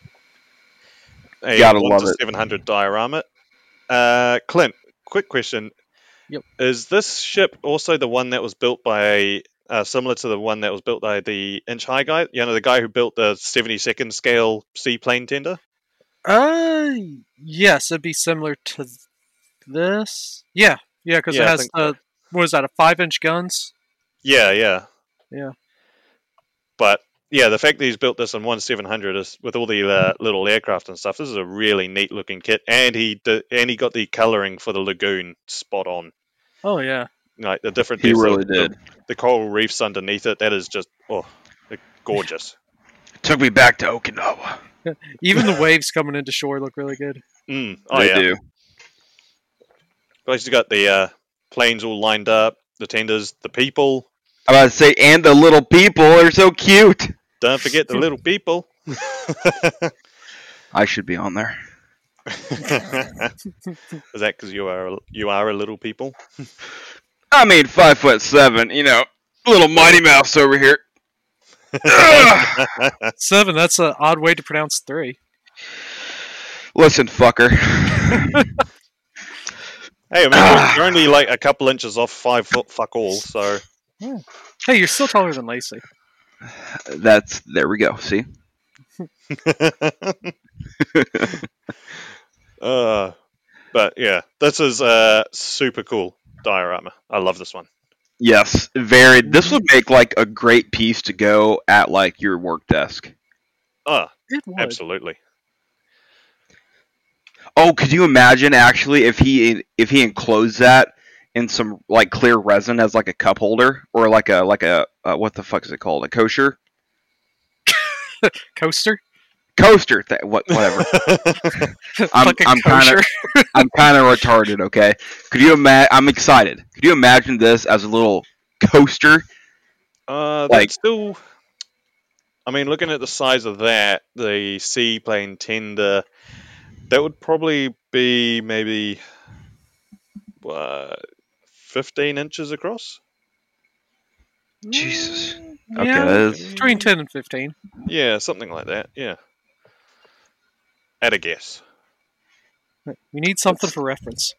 A Gotta one love to it. seven hundred diorama. Uh, Clint, quick question. Yep. Is this ship also the one that was built by, uh, similar to the one that was built by the Inch High guy? You know, the guy who built the seventy second scale seaplane tender? Uh, yes, it'd be similar to this. Yeah, yeah, because Yeah, it I has think the so. what is that? A five inch guns. Yeah, yeah. Yeah. But, yeah, the fact that he's built this in one seven hundred is with all the uh, little aircraft and stuff, this is a really neat looking kit. And he did, and he got the colouring for the lagoon spot on. Oh yeah. Like the different He depths of really the- did. The, coral reefs underneath it, that is just, oh, gorgeous. Took me back to Okinawa. Even the waves coming into shore look really good. Mm, oh, they yeah. do. Guys, you got the uh, planes all lined up, the tenders, the people. I'm about to say, and the little people are so cute. Don't forget the little people. I should be on there. Is that because you are a- you are a little people? I mean, five foot seven. You know, Little Mighty Mouse over here. Seven. That's an odd way to pronounce three. Listen, fucker. Hey, I mean, you're, you're only like a couple inches off five foot fuck all, so. Hey, you're still taller than Lacey. That's there we go. See. uh, but yeah, this is uh super cool diorama. I love this one. Yes, very. This would make like a great piece to go at like your work desk. Oh, It would. absolutely. Oh, could you imagine actually if he if he enclosed that in some like clear resin as like a cup holder or like a like a uh, what the fuck is it called, a kosher Coaster? coaster th- what whatever. I'm Fucking I'm kind kosher. of I'm kind of retarded. Okay, could you imagine? I'm excited. Could you imagine this as a little coaster? Uh, Like- that's still. I mean, looking at the size of that, the seaplane tender, that would probably be maybe uh, fifteen inches across. Jesus. Mm, Okay, Yeah, that is- between ten and fifteen. Yeah, something like that. Yeah. At a guess. We need something for reference.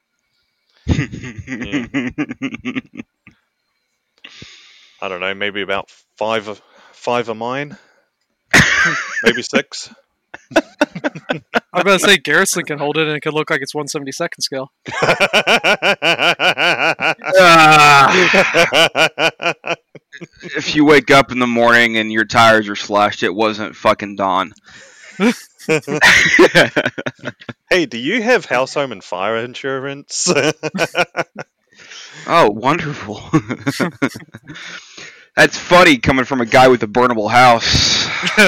I don't know, maybe about five of five of mine, maybe six. I'm about to say Garrison can hold it and it could look like it's one seventy-second scale. Ah. If you wake up in the morning and your tires are slashed, it wasn't fucking dawn. Hey, do you have house, home, and fire insurance? Oh, wonderful. That's funny coming from a guy with a burnable house.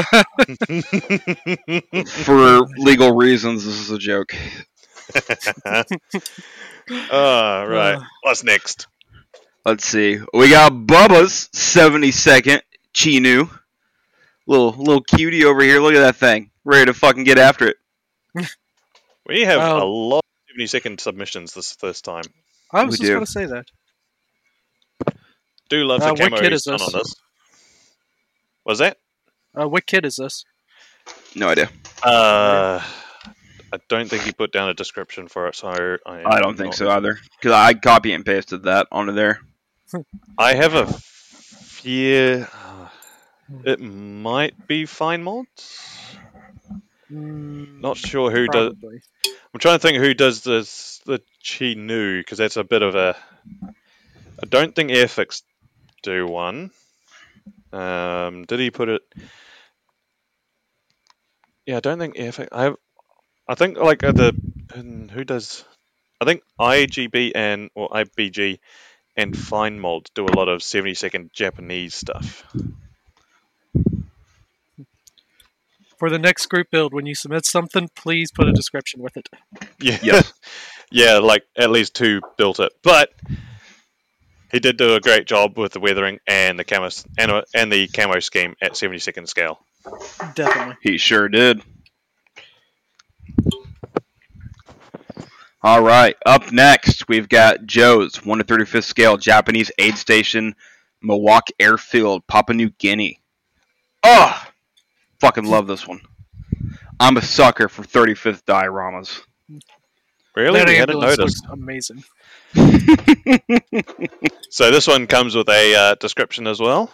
For legal reasons, this is a joke. Oh, right. Uh. What's next? Let's see. We got Bubba's seventy-second Chinu. Little little cutie over here. Look at that thing. Ready to fucking get after it. We have Wow. a lot of seventy second submissions this this time. I was We just do. going to say that. Do love the Uh, what camo kit is done this? on this. Was that? Uh, what kid is this? No idea. Uh, I don't think he put down a description for it, so I, I don't think so either. Because I copy and pasted that onto there. I have a fear it might be Fine Mods. Mm, Not sure who does. probably. I'm trying to think who does this the Chinu because that's a bit of a. I don't think Airfix do one. Um, did he put it? Yeah, I don't think Airfix. I have. I think like uh, the who does. I think I G B and or I B G and Fine Mold do a lot of seventy second Japanese stuff. For the next group build, when you submit something, please put a description with it. Yeah, Yes. yeah, like at least two built it, but he did do a great job with the weathering and the camo and and the camo scheme at seventy second scale. Definitely. He sure did. All right. Up next, we've got Joe's one to thirty-fifth scale Japanese aid station, Mawak Airfield, Papua New Guinea. Oh, fucking love this one. I'm a sucker for thirty-fifth dioramas. Really, That we hadn't ambulance noticed. looks amazing. So this one comes with a uh, description as well.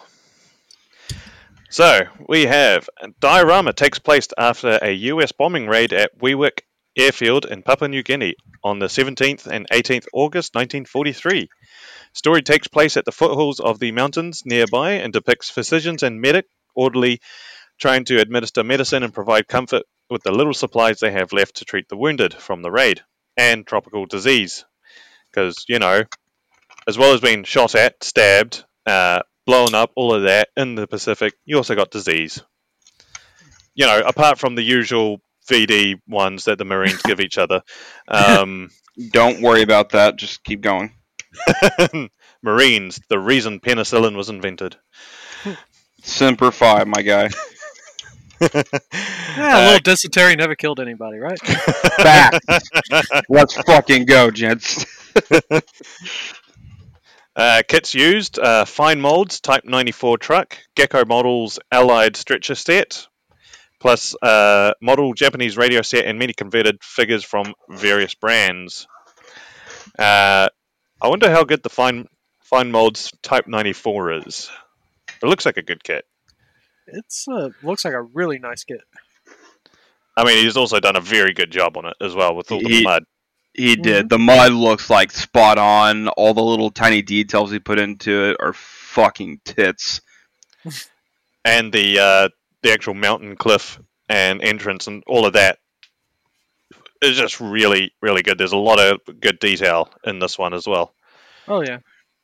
So we have diorama takes place after a U S bombing raid at Wewak Airfield in Papua New Guinea on the seventeenth and eighteenth of August nineteen forty-three. Story takes place at the foothills of the mountains nearby and depicts physicians and medic orderly trying to administer medicine and provide comfort with the little supplies they have left to treat the wounded from the raid and tropical disease. Because, you know, as well as being shot at, stabbed, uh, blown up, all of that in the Pacific, you also got disease. You know, apart from the usual V D ones that the Marines give each other. Um, Don't worry about that. Just keep going. Marines, the reason penicillin was invented. Semper Fi, my guy. Yeah, a little dysentery never killed anybody, right? Back. Let's fucking go, gents. Uh, kits used, uh, Fine Molds Type ninety-four truck, Gecko Models Allied stretcher set, plus uh, model Japanese radio set and many converted figures from various brands. Uh, I wonder how good the Fine Fine Molds Type ninety-four is. It looks like a good kit. It's uh, looks like a really nice kit. I mean, he's also done a very good job on it as well with all the He- mud. He did. The mud looks like spot on. All the little tiny details he put into it are fucking tits. And the uh, the actual mountain cliff and entrance and all of that is just really, really good. There's a lot of good detail in this one as well. Oh yeah.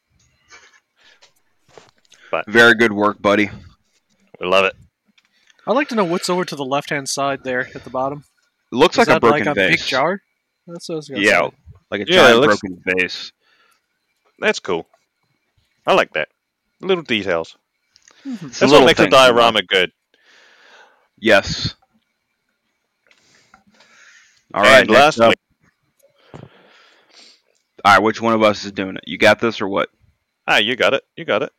Very good work, buddy. We love it. I'd like to know what's over to the left-hand side there at the bottom. It looks Is like a that broken like a vase. big jar? That's what I was gonna Yeah, say. like a Yeah, giant it looks- broken vase. That's cool. I like that. Little details. It's That's a what little makes a thing, you know. diorama good. Yes. All right. And next lastly, up. All right. Which one of us is doing it? You got this or what? ah, you got it. You got it.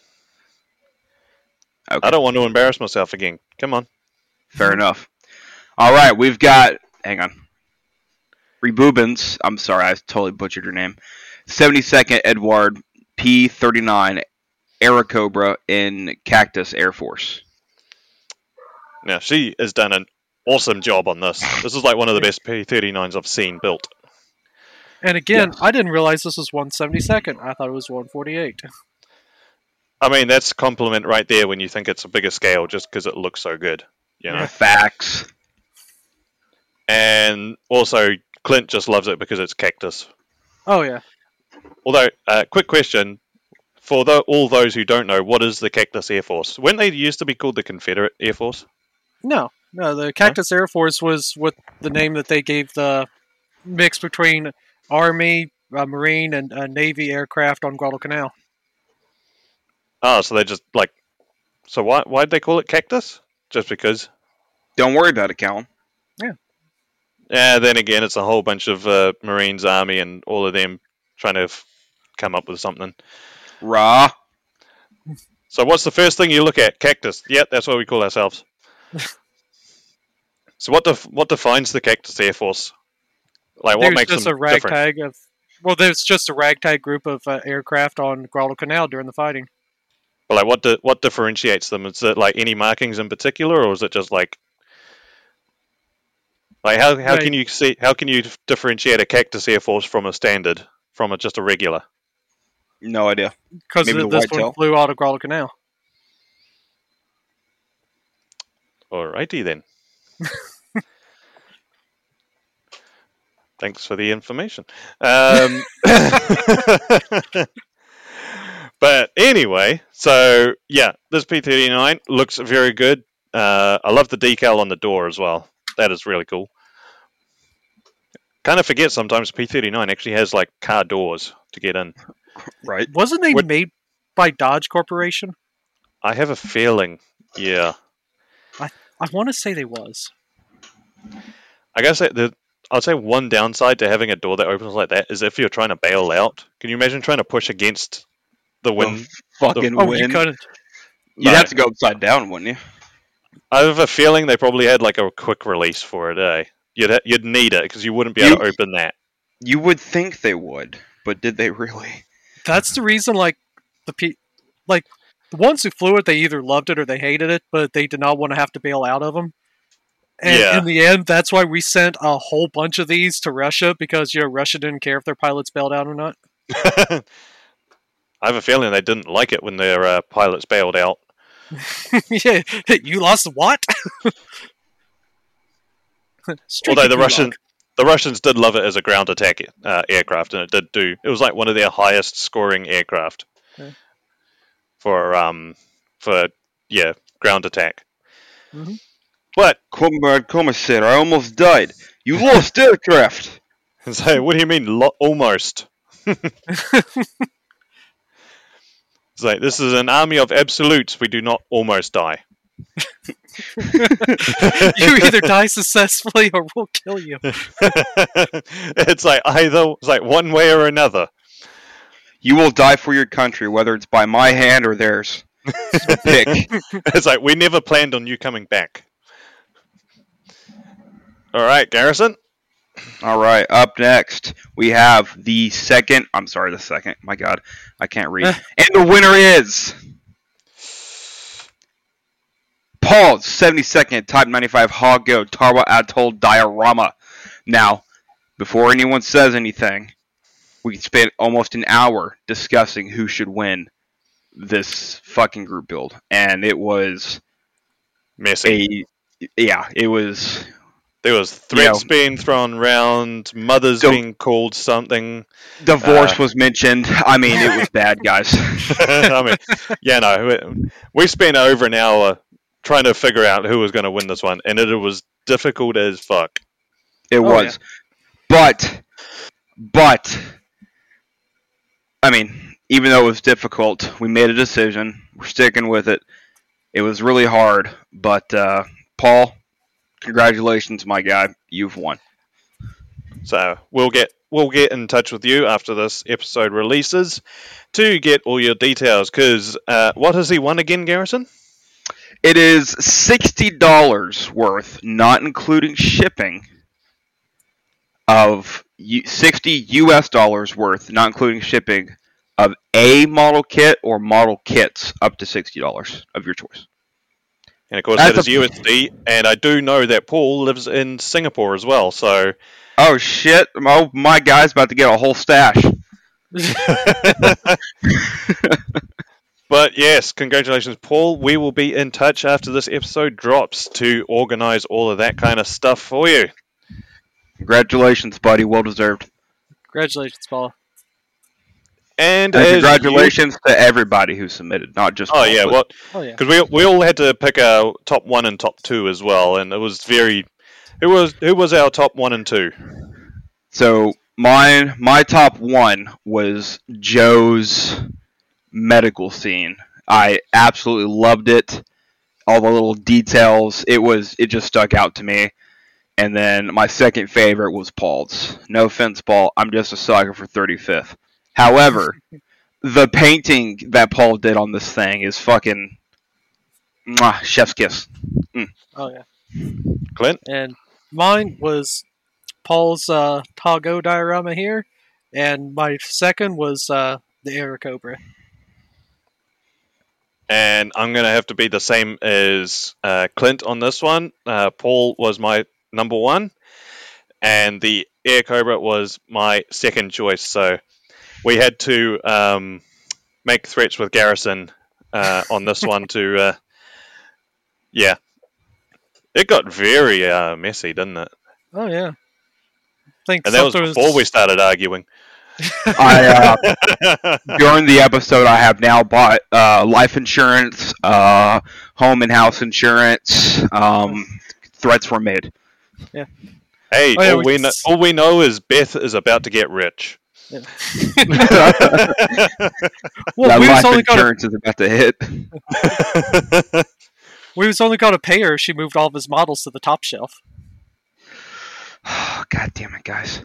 Okay. I don't want to embarrass myself again. Come on. Fair enough. All right. We've got. Hang on. Rebubins. I'm sorry. I totally butchered your name. seventy-second Edward P thirty-nine Aerocobra in Cactus Air Force. Now, she has done an awesome job on this. This is like one of the best P thirty-nines I've seen built. And again, Yes. I didn't realize this was one seventy-second. I thought it was one forty-eight. I mean, that's a compliment right there when you think it's a bigger scale just because it looks so good. You know? Yeah. Facts. And also, Clint just loves it because it's cactus. Oh yeah. Although, uh, quick question. For the, all those who don't know, what is the Cactus Air Force? When they used to be called the Confederate Air Force? No, no. The Cactus Air Force was what the name that they gave the mix between Army, uh, Marine, and uh, Navy aircraft on Guadalcanal. Oh, so they just like. So why why'd they call it Cactus? Just because? Don't worry about it, Callum. Yeah. Then again, it's a whole bunch of uh, Marines, Army, and all of them trying to f- come up with something. Rah. So what's the first thing you look at? Cactus. Yep, that's what we call ourselves. So what def- what defines the Cactus Air Force? Like what There's makes just them a different? ragtag of. Well, there's just a ragtag group of uh, aircraft on Guadalcanal during the fighting. But like what di- what differentiates them? Is it like any markings in particular, or is it just like like how how Right. can you see how can you dif- differentiate a Cactus Air Force from a standard from a, just a regular? No idea. Because Maybe this the one whitetail? flew out of Guadalcanal. Alrighty then. Thanks for the information. Um, but anyway, so yeah, this P thirty-nine looks very good. Uh, I love the decal on the door as well. That is really cool. Kind of forget sometimes P thirty-nine actually has like car doors to get in. Right. Wasn't they What- made by Dodge Corporation? I have a feeling, yeah. I want to say they was. I guess that the I'd say one downside to having a door that opens like that is if you're trying to bail out. Can you imagine trying to push against the wind? The fucking Oh, wind. you couldn't. You'd No. have to go upside down, wouldn't you? I have a feeling they probably had like a quick release for it. Eh? You'd ha- you'd need it because you wouldn't be able to You- open that. You would think they would, but did they really? That's the reason, like the pe- like the ones who flew it, they either loved it or they hated it, but they did not want to have to bail out of them. And Yeah. in the end, that's why we sent a whole bunch of these to Russia because you know Russia didn't care if their pilots bailed out or not. I have a feeling they didn't like it when their uh, pilots bailed out. Yeah, you lost what? Streaky Although the Kulak. Russian, the Russians did love it as a ground attack uh, aircraft, and it did do. It was like one of their highest scoring aircraft Yeah. for um for yeah ground attack. Mhm. But Comrade Commissar, I almost died. You lost aircraft. so what do you mean lo- almost? It's like this is an army of absolutes. We do not almost die. You either die successfully or we'll kill you. It's like either it's like one way or another. You will die for your country, whether it's by my hand or theirs. So pick. It's like, we never planned on you coming back. All right, Garrison. All right, up next, we have the second... I'm sorry, the second. My God, I can't read. And the winner is... Paul's seventy-second Type ninety-five Hoggo Tarwa Atoll Diorama. Now, before anyone says anything, we spent almost an hour discussing who should win this fucking group build. And it was... Messy. A, yeah, it was... There was threats you know, being thrown around, mothers Don't- being called something. Divorce Uh, was mentioned. I mean, it was bad, guys. I mean, yeah, no, we, we spent over an hour trying to figure out who was going to win this one, and it, it was difficult as fuck. It Oh, was. But, but, I mean, even though it was difficult, we made a decision. We're sticking with it. It was really hard, but, uh, Paul, congratulations, my guy. You've won. So we'll get we'll get in touch with you after this episode releases to get all your details. Because uh, what has he won again, Garrison? It is sixty dollars worth, not including shipping, of U- sixty U S dollars worth, not including shipping, of a model kit or model kits up to sixty dollars of your choice. And of course, That's that is a- U S D. And I do know that Paul lives in Singapore as well. So, Oh shit! Oh, my guy's about to get a whole stash. but yes, congratulations, Paul. We will be in touch after this episode drops to organize all of that kind of stuff for you. Congratulations, buddy. Well deserved. Congratulations, Paul. And, And as congratulations to everybody who submitted, not just. You, oh Paul, yeah, but- well, Oh yeah. because we we all had to pick our top one and top two as well, and it was very. Who was who was our top one and two? So mine, my top one was Joe's medical scene. I absolutely loved it. All the little details. It was. It just stuck out to me. And then my second favorite was Paul's. No offense, Paul. I'm just a sucker for thirty-fifth. However, the painting that Paul did on this thing is fucking mwah, chef's kiss. Oh yeah. Clint. And mine was Paul's uh, Tago diorama here, and my second was uh, the Aerocobra. And I'm going to have to be the same as uh, Clint on this one. Uh, Paul was my number one, and the Air Cobra was my second choice. So we had to um, make threats with Garrison uh, on this one to, uh, yeah. It got very uh, messy, didn't it? Oh yeah. I think And that was something before we started arguing. I uh, during the episode, I have now bought uh, life insurance, uh, home and house insurance. Um, threats were made. Hey, Oh, yeah, all, we we can know, s- all we know is Beth is about to get rich. Well, that we life was only got to, insurance is about to hit. we was only got to pay her. She moved all of his models to the top shelf. God damn it, guys!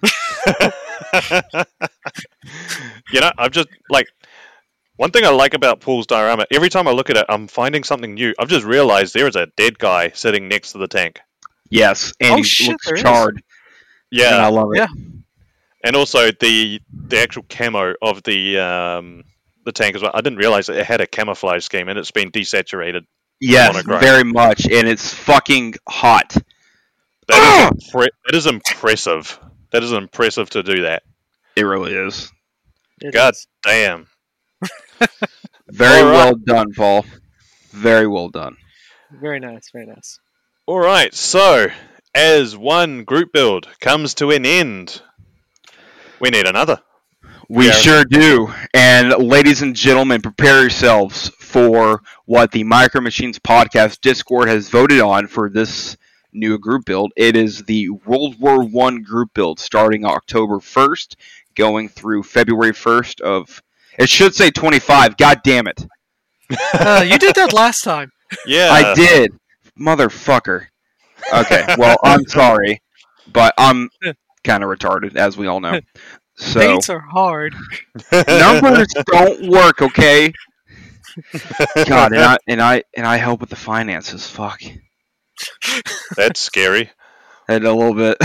You know, I'm just like one thing I like about Paul's diorama. Every time I look at it, I'm finding something new. I've just realized there is a dead guy sitting next to the tank. Yes, and Oh, he shit, looks there is. charred. And I Yeah, love it. Yeah. and also the the actual camo of the um, the tank as well. I didn't realize that it had a camouflage scheme, and it's been desaturated. Yes, monochrome. very much, and it's fucking hot. That is, impre- that is impressive. That is impressive to do that. It really is. It God is. damn. Very All right. well done, Paul. Very well done. Very nice. Very nice. All right, so as one group build comes to an end, we need another. We Yeah. sure do. And ladies and gentlemen, prepare yourselves for what the Micro Machines Podcast Discord has voted on for this new group build. It is the World War One group build starting October first, going through February first of... It should say twenty-five. God damn it. Uh, you did that last time. Yeah, I did. Motherfucker. Okay, well, I'm sorry, but I'm kind of retarded, as we all know. So Dates are hard. numbers don't work, okay? God, and I and I and I help with the finances. Fuck, That's scary. and a little bit.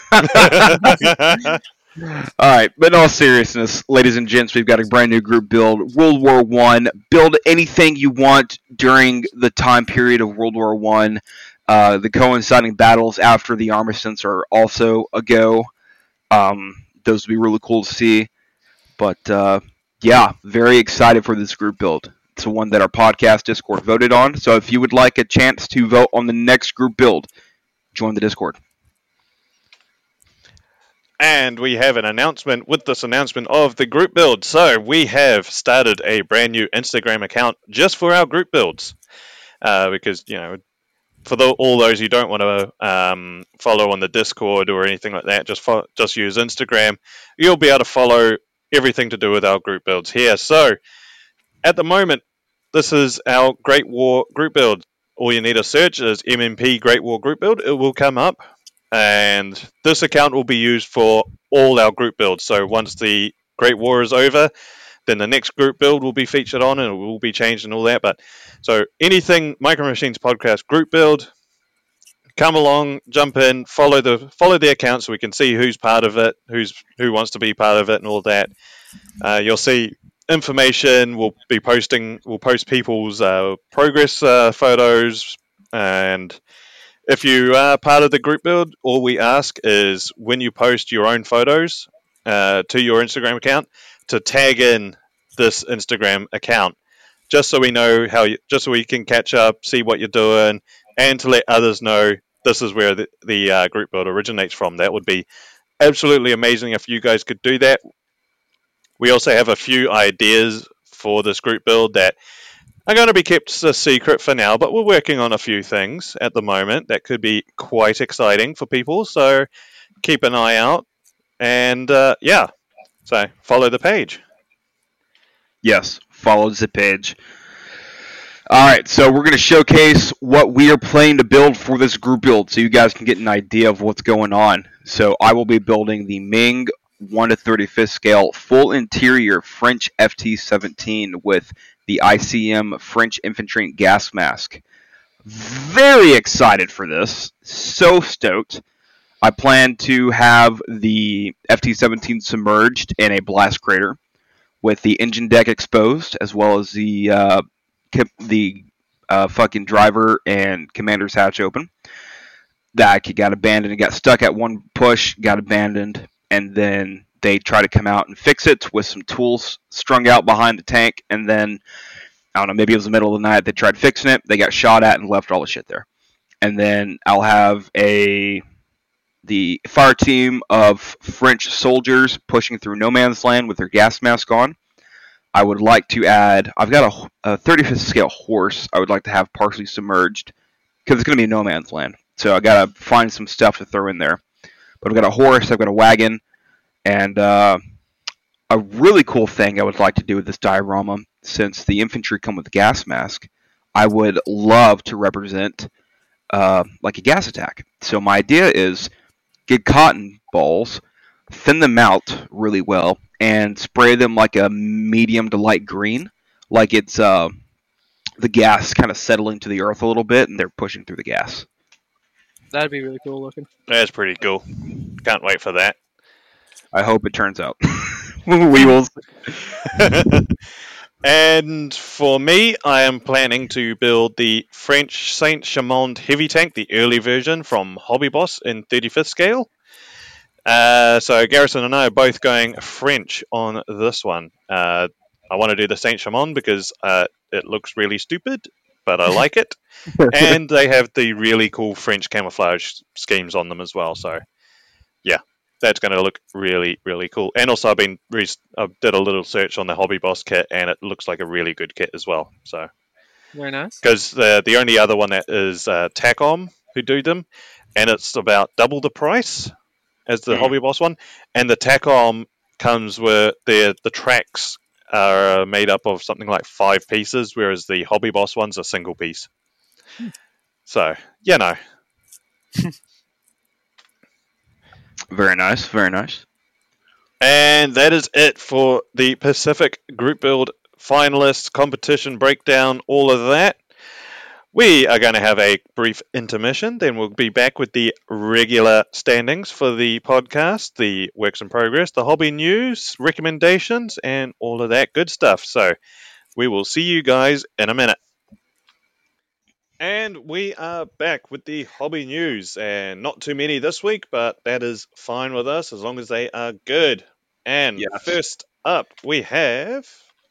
All right, but in all seriousness, ladies and gents, we've got a brand new group build. World War One. Build anything you want during the time period of World War One. Uh, the coinciding battles after the armistice are also a go. Um, those would be really cool to see. But uh, yeah, very excited for this group build. It's the one that our podcast Discord voted on. So if you would like a chance to vote on the next group build, join the Discord. And we have an announcement with this announcement of the group build. So we have started a brand new Instagram account just for our group builds. Uh, because, you know, for the, all those who don't want to um, follow on the Discord or anything like that, just fo- just use Instagram. You'll be able to follow everything to do with our group builds here. So at the moment, this is our Great War group build. All you need to search is M M P Great War group build. It will come up. And this account will be used for all our group builds. So once the Great War is over, then the next group build will be featured on and it will be changed and all that. But so anything Micro Machines podcast group build, come along, jump in, follow the follow the account so we can see who's part of it, who's who wants to be part of it, and all that. Uh, you'll see information. We'll be posting. We'll post people's uh, progress uh, photos and. If you are part of the group build, all we ask is when you post your own photos uh, to your Instagram account to tag in this Instagram account, just so we know how, you, just so we can catch up, see what you're doing, and to let others know this is where the, the uh, group build originates from. That would be absolutely amazing if you guys could do that. We also have a few ideas for this group build that are going to be kept a secret for now, but we're working on a few things at the moment that could be quite exciting for people. So keep an eye out, and uh, yeah, so follow the page. Yes, follow the page. All right, so we're going to showcase what we are planning to build for this group build, so you guys can get an idea of what's going on. So I will be building the Ming one to thirty-fifth scale full interior French F T seventeen with the I C M French Infantry gas mask. Very excited for this. So stoked. I plan to have the F T seventeen submerged in a blast crater with the engine deck exposed, as well as the uh, the uh, fucking driver and commander's hatch open. That got abandoned and got stuck at one push, got abandoned, and then they try to come out and fix it with some tools strung out behind the tank, and then I don't know, maybe it was the middle of the night, they tried fixing it, they got shot at and left all the shit there. And then I'll have a the fire team of French soldiers pushing through no man's land with their gas mask on. I would like to add, I've got a, a thirty-fifth scale horse I would like to have partially submerged, because it's going to be no man's land. So I got to find some stuff to throw in there. But I've got a horse, I've got a wagon, and uh, a really cool thing I would like to do with this diorama, since the infantry come with a gas mask, I would love to represent uh, like a gas attack. So my idea is get cotton balls, thin them out really well, and spray them like a medium to light green, like it's uh, the gas kind of settling to the earth a little bit, and they're pushing through the gas. That'd be really cool looking. That's pretty cool. Can't wait for that. I hope it turns out. We will. And for me, I am planning to build the French Saint Chamond heavy tank, the early version from Hobby Boss in thirty-fifth scale. Uh, so Garrison and I are both going French on this one. Uh, I want to do the Saint Chamond because uh, it looks really stupid, but I like it. And they have the really cool French camouflage schemes on them as well. So, yeah, that's going to look really, really cool. And also, I've been re- I did a little search on the Hobby Boss kit, and it looks like a really good kit as well. So, very nice. Because the the only other one that is uh, Tacom who do them, and it's about double the price as the mm. Hobby Boss one. And the Tacom comes with the the tracks are made up of something like five pieces, whereas the Hobby Boss one's a single piece. Hmm. So, you know. Very nice, very nice. And that is it for the Pacific Group Build finalists, competition breakdown, all of that. We are going to have a brief intermission, then we'll be back with the regular standings for the podcast, the works in progress, the hobby news, recommendations, and all of that good stuff. So we will see you guys in a minute. And we are back with the hobby news, and not too many this week, but that is fine with us as long as they are good. And Yes. first up, we have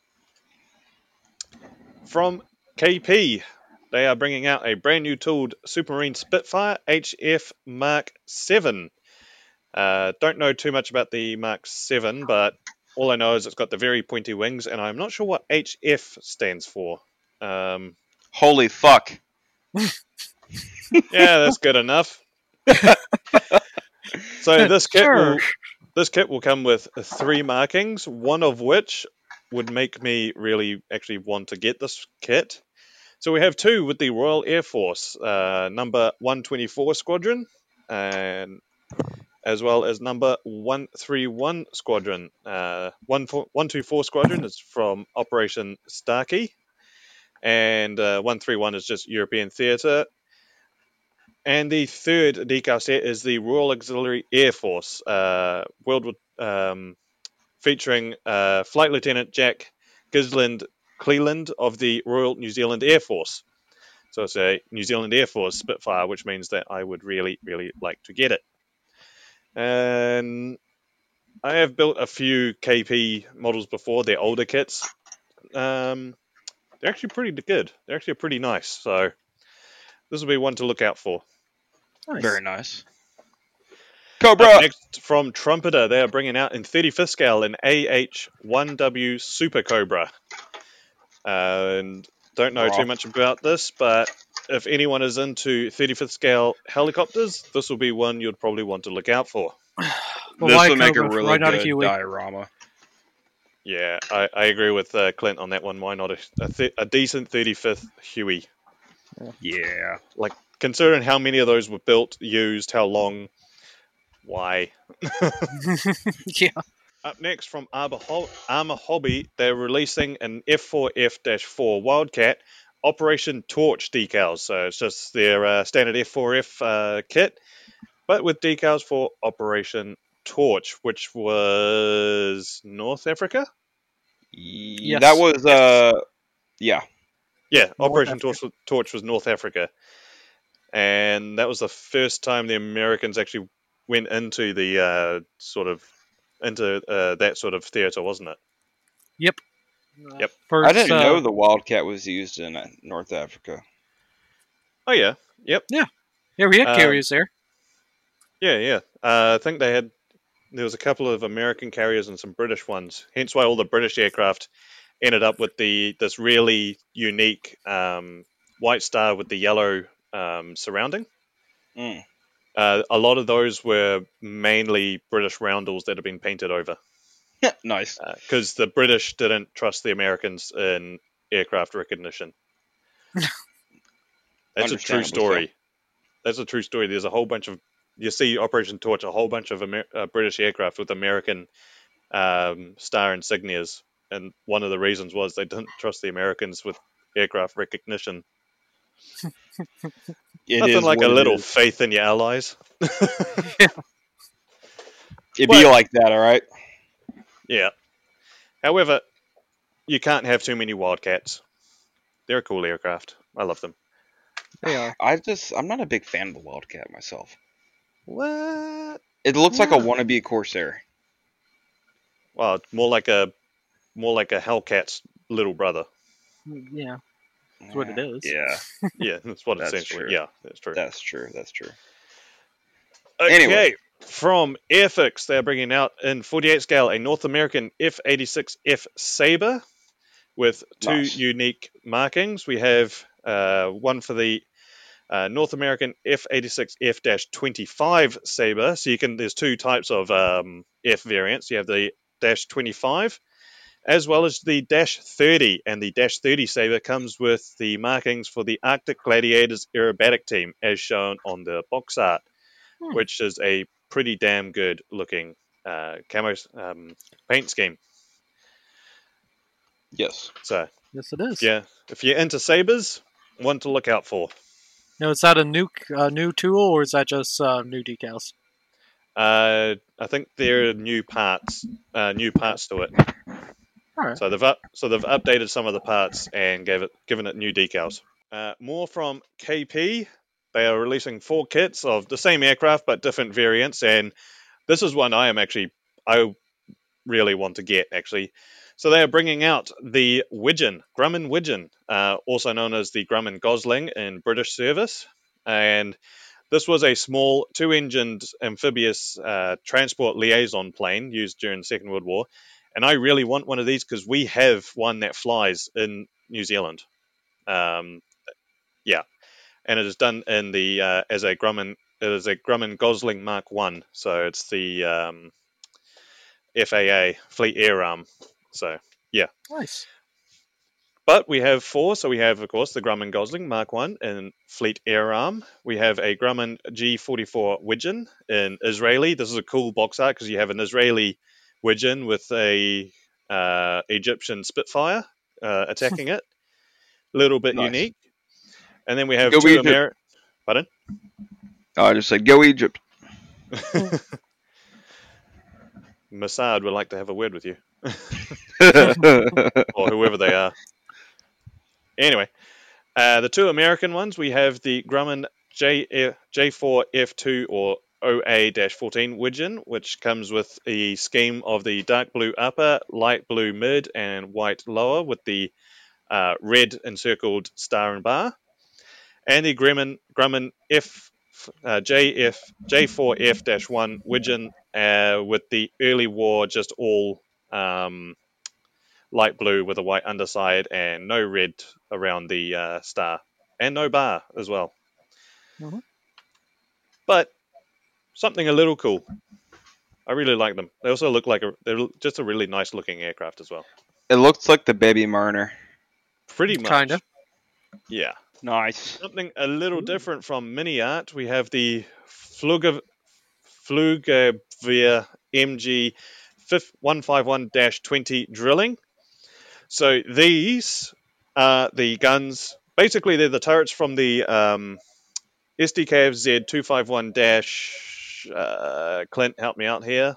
from K P. They are bringing out a brand new tooled Supermarine Spitfire H F Mark seven. Uh, don't know too much about the Mark seven, but all I know is it's got the very pointy wings, and I'm not sure what H F stands for. Um, Holy fuck. yeah, that's good enough. So this kit Sure. will this kit will come with three markings, one of which would make me really actually want to get this kit. So we have two with the Royal Air Force, uh, number one twenty-four Squadron, and as well as number one thirty-one Squadron. Uh, one twenty-four Squadron is from Operation Starkey, and uh, one thirty-one is just European Theatre. And the third decal set is the Royal Auxiliary Air Force, uh, World um, featuring uh, Flight Lieutenant Jack Gisland Cleland of the Royal New Zealand Air Force. So it's a New Zealand Air Force Spitfire, which means that I would really, really like to get it. And I have built a few K P models before. They're older kits. Um, they're actually pretty good. They're actually pretty nice. So this will be one to look out for. Nice. Very nice. Up Cobra! next from Trumpeter, they are bringing out in thirty-fifth scale an A H one W Super Cobra. Uh, and don't know Raw. too much about this, but if anyone is into thirty-fifth scale helicopters, this will be one you'd probably want to look out for. Well, This why will make a Cobra? really Why not a good Huey? diorama. Yeah, I, I agree with uh, Clint on that one. Why not a, a, th- a decent thirty-fifth Huey? Yeah. Like, considering how many of those were built, used, how long, why? Yeah. Up next from Armor, Ho- Armor Hobby, they're releasing an F four F four Wildcat Operation Torch decals. So it's just their uh, standard F four F uh, kit, but with decals for Operation Torch, which was North Africa? Yes. That was, uh, yeah. Yeah, North Operation Africa. Torch, Torch was North Africa. And that was the first time the Americans actually went into the uh, sort of, into uh, that sort of theater, wasn't it? Yep. Yep. First, I didn't uh, know the Wildcat was used in uh, North Africa. Oh, yeah. Yep. Yeah, we had Um, carriers there. Yeah, yeah. Uh, I think they had, there was a couple of American carriers and some British ones. Hence why all the British aircraft ended up with the this really unique um, white star with the yellow um, surrounding. Mm. Uh, a lot of those were mainly British roundels that had been painted over. Nice. Because uh, the British didn't trust the Americans in aircraft recognition. That's a true story. So. That's a true story. There's a whole bunch of, you see Operation Torch, a whole bunch of Amer- uh, British aircraft with American um, star insignias. And one of the reasons was they didn't trust the Americans with aircraft recognition. It Nothing is like a what it little is. faith in your allies. Yeah. It'd But- be like that, all right? Yeah. However, you can't have too many Wildcats. They're a cool aircraft. I love them. They are. I just, I'm not a big fan of the Wildcat myself. What? It looks like a Yeah. wannabe Corsair. Well, it's more like a more like a Hellcat's little brother. Yeah, that's what it is. Yeah, Yeah, that's what That's essentially. true. Yeah, that's true. that's true. That's true. Okay, Anyway. from Airfix, they're bringing out in forty-eight scale a North American F eighty-six F Sabre with two Nice. unique markings. We have uh, one for the uh, North American F eighty-six F twenty-five Sabre. So you can, there's two types of um, F variants. You have the dash twenty-five as well as the dash thirty, and the dash thirty Sabre comes with the markings for the Arctic Gladiators aerobatic team as shown on the box art, Hmm. which is a pretty damn good looking uh, camo um, paint scheme. Yes. So Yes, it is. if you if you're into sabers, one to look out for. Now, is that a new uh, new tool, or is that just uh, new decals? Uh, I think there are new parts, uh, new parts to it. All right. So they've up, so they've updated some of the parts and gave it given it new decals. Uh, more from K P. They are releasing four kits of the same aircraft but different variants, and this is one I am actually I really want to get actually. So they are bringing out the Widgeon, Grumman Widgeon, uh, also known as the Grumman Gosling in British service, and this was a small two-engined amphibious uh, transport liaison plane used during the Second World War, and I really want one of these because we have one that flies in New Zealand. Um, yeah, and it is done in the uh, as a Grumman. It is a Grumman Gosling Mark One, so it's the um, F A A Fleet Air Arm. So yeah, Nice. but we have four. So we have, of course, the Grumman Gosling Mark One in Fleet Air Arm. We have a Grumman G forty-four Widgeon in Israeli. This is a cool box art because you have an Israeli Widgeon with a uh, Egyptian Spitfire uh, attacking it. A little bit Nice. unique. And then we have Go two Egypt. American. Pardon? Oh, I just said go Egypt. Mossad would like to have a word with you, or whoever they are. Anyway, uh, the two American ones, we have the Grumman J, J four F two or O A fourteen Widgeon, which comes with a scheme of the dark blue upper, light blue mid, and white lower with the uh, red encircled star and bar. And the Grumman, Grumman F, uh, J F, J four F one Widgeon uh, with the early war just all um, light blue with a white underside and no red around the uh, star and no bar as well. Mhm. But something a little cool. I really like them. They also look like a, they're just a really nice looking aircraft as well. It looks like the Baby Mariner. Pretty much. Kinda. Yeah. Nice. Something a little Ooh. different from Mini Art. We have the Fluga, Flugavia M G one fifty-one dash twenty drilling. So these are the guns. Basically, they're the turrets from the um, S D K F Z two fifty-one dash. Uh, Clint, help me out here.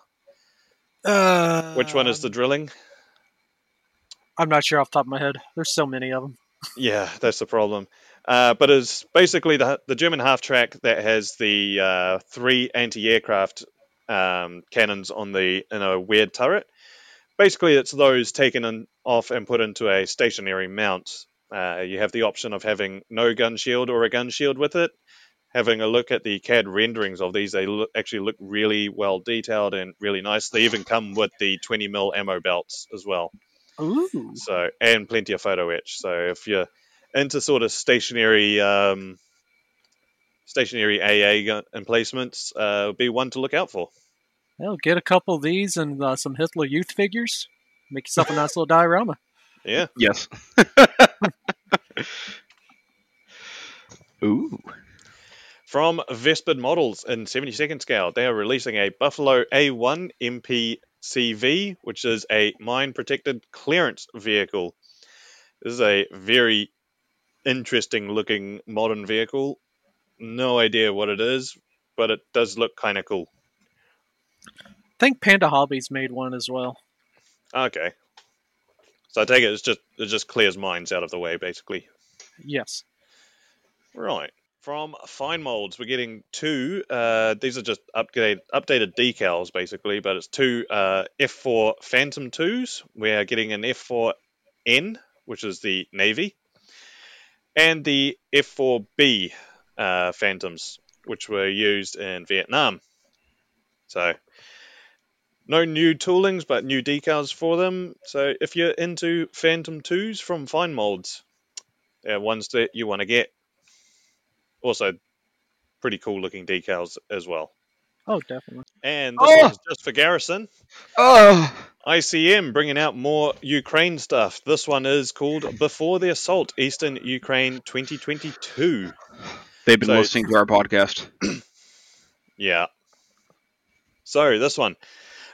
Uh, Which one is the drilling? I'm not sure off the top of my head. There's so many of them. Yeah, that's the problem. Uh, but it's basically the the German half track that has the uh, three anti-aircraft um, cannons on the in a weird turret. Basically, it's those taken in, off and put into a stationary mount. Uh, you have the option of having no gun shield or a gun shield with it. Having a look at the C A D renderings of these, they look, actually look really well detailed and really nice. They even come with the twenty mil ammo belts as well. Ooh. So and plenty of photo etch. So if you're into sort of stationary um, stationary A A gun emplacements, uh, would be one to look out for. Well, get a couple of these and uh, some Hitler Youth figures. Make yourself a nice little diorama. Yeah. Yes. Ooh. From Vespid Models in seventy-second scale, they are releasing a Buffalo A one M P C V, which is a mine-protected clearance vehicle. This is a very interesting-looking modern vehicle. No idea what it is, but it does look kind of cool. I think Panda Hobbies made one as well. Okay. So I take it it's just it just clears mines out of the way, basically. Yes. Right. From Fine Molds, we're getting two. Uh, these are just updated updated decals, basically, but it's two uh, F four Phantom twos. We are getting an F four N, which is the Navy, and the F four B uh, Phantoms, which were used in Vietnam. So, no new toolings, but new decals for them. So, if you're into Phantom twos from Fine Molds, they're ones that you want to get. Also, pretty cool looking decals as well. Oh, definitely. And this Oh! one is just for Garrison. Oh. I C M bringing out more Ukraine stuff. This one is called Before the Assault, Eastern Ukraine twenty twenty-two. They've been So- listening to our podcast. Yeah. So this one,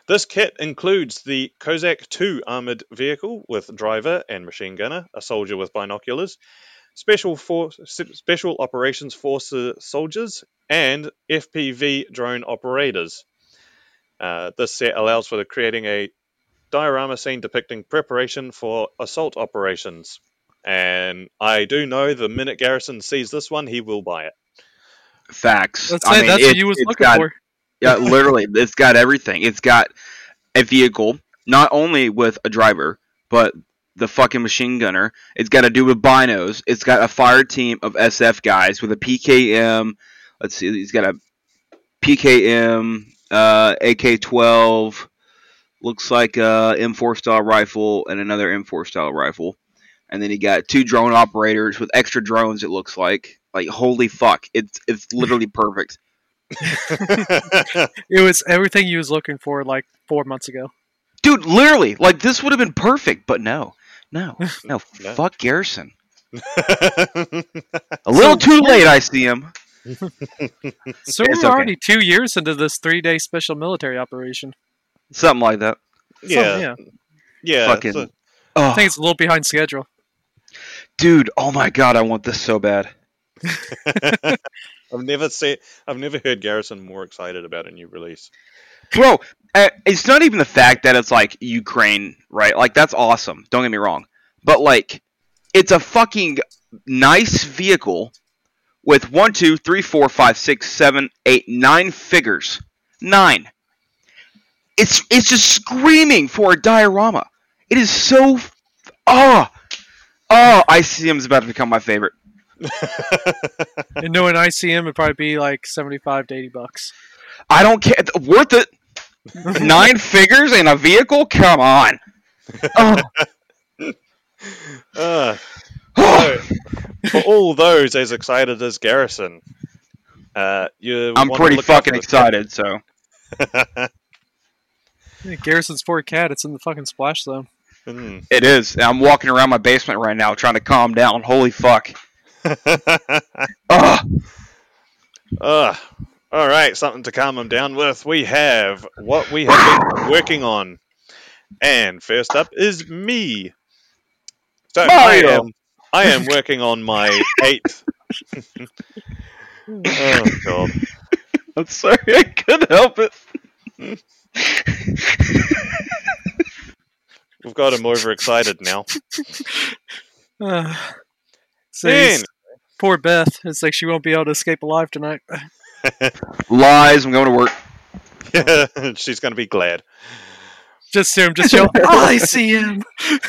This kit includes the Kozak two armored vehicle with driver and machine gunner, a soldier with binoculars, special force, special operations force soldiers, and F P V drone operators. Uh, this set allows for the creating a diorama scene depicting preparation for assault operations. And I do know the minute Garrison sees this one, he will buy it. Facts. Let's I say mean, that's it, what you was it's looking got, for. yeah, literally, it's got everything. It's got a vehicle, not only with a driver, but the fucking machine gunner. It's got to do with binos. It's got a fire team of S F guys with a P K M. Let's see, he's got a P K M, uh, A K twelve. Looks like a M four style rifle and another M four style rifle. And then he got two drone operators with extra drones, it looks like. Like, holy fuck. It's it's literally perfect. It was everything you was looking for like four months ago. Dude, literally, like, this would have been perfect, but no. No. No, No. fuck Garrison. A little too late, I see him. So It's we're okay. already two years into this three-day special military operation. Something like that. So, yeah, yeah. yeah. Fucking. so- I Oh, think it's a little behind schedule. dude, oh my god, I want this so bad. I've never seen, I've never heard Garrison more excited about a new release. Bro, uh, it's not even the fact that it's like Ukraine, right? Like, that's awesome. Don't get me wrong. But, like, it's a fucking nice vehicle with one, two, three, four, five, six, seven, eight, nine figures. Nine. It's it's just screaming for a diorama. It is so. Oh! Oh, I C M is about to become my favorite. And knowing I C M would probably be like seventy-five to eighty bucks. I don't care. Worth it. Nine figures in a vehicle? Come on. Oh. Uh, so, for all those as excited as Garrison, uh, you I'm wanna pretty look out fucking for this excited, so. Yeah, Garrison's for a cat. It's in the fucking splash zone. Hmm. It is. I'm walking around my basement right now trying to calm down. Holy fuck. Ugh. uh, all right, something to calm him down with. We have what we have been working on. And first up is me. So I Mario. am, I am working on my eighth. Oh, God. I'm sorry, I couldn't help it. We've got him overexcited now. Uh, so Man. he's- poor Beth. It's like she won't be able to escape alive tonight. Lies, I'm going to work. She's going to be glad. Just hear him just yell, I see him!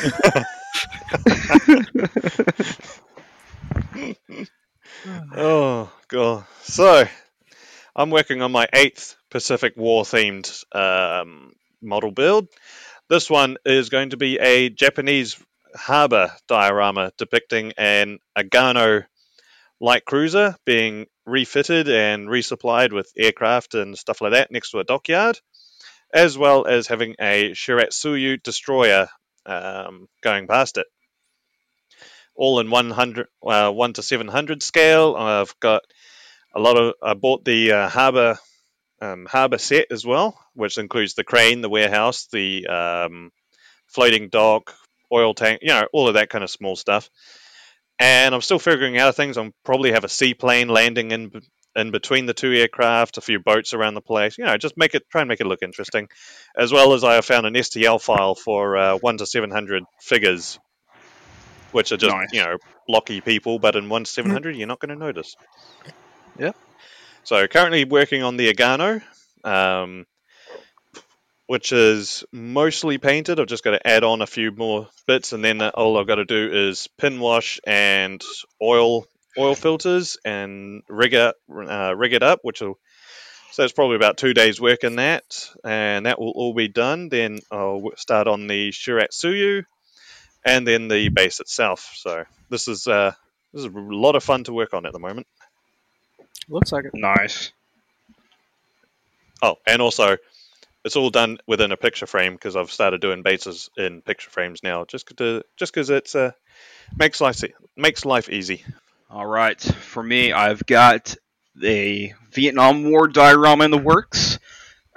Oh, God. So, I'm working on my eighth Pacific War themed um, model build. This one is going to be a Japanese harbor diorama depicting an Agano light cruiser being refitted and resupplied with aircraft and stuff like that next to a dockyard, as well as having a Shiratsuyu destroyer um, going past it. All in one hundred, uh, one to seven hundred scale. I've got a lot of. I bought the uh, harbor um, harbor set as well, which includes the crane, the warehouse, the um, floating dock, oil tank, you know, all of that kind of small stuff. And I'm still figuring out things. I'll probably have a seaplane landing in in between the two aircraft, a few boats around the place. You know, just make it try and make it look interesting. As well as I have found an S T L file for uh, one to seven hundred figures, which are just Nice. you know blocky people, but in one to seven hundred you're not going to notice. Yep. So currently working on the Agano, um, which is mostly painted. I've just got to add on a few more bits, and then all I've got to do is pin wash and oil oil filters and rig it uh, rig it up, which will so it's probably about two days work in that, and that will all be done. Then I'll start on the Shiratsuyu, and then the base itself. So this is uh, this is a lot of fun to work on at the moment. Looks like it. Nice. Oh, and also, it's all done within a picture frame because I've started doing bases in picture frames now, just to just because it's uh, makes life e- makes life easy. All right. For me, I've got a Vietnam War diorama in the works,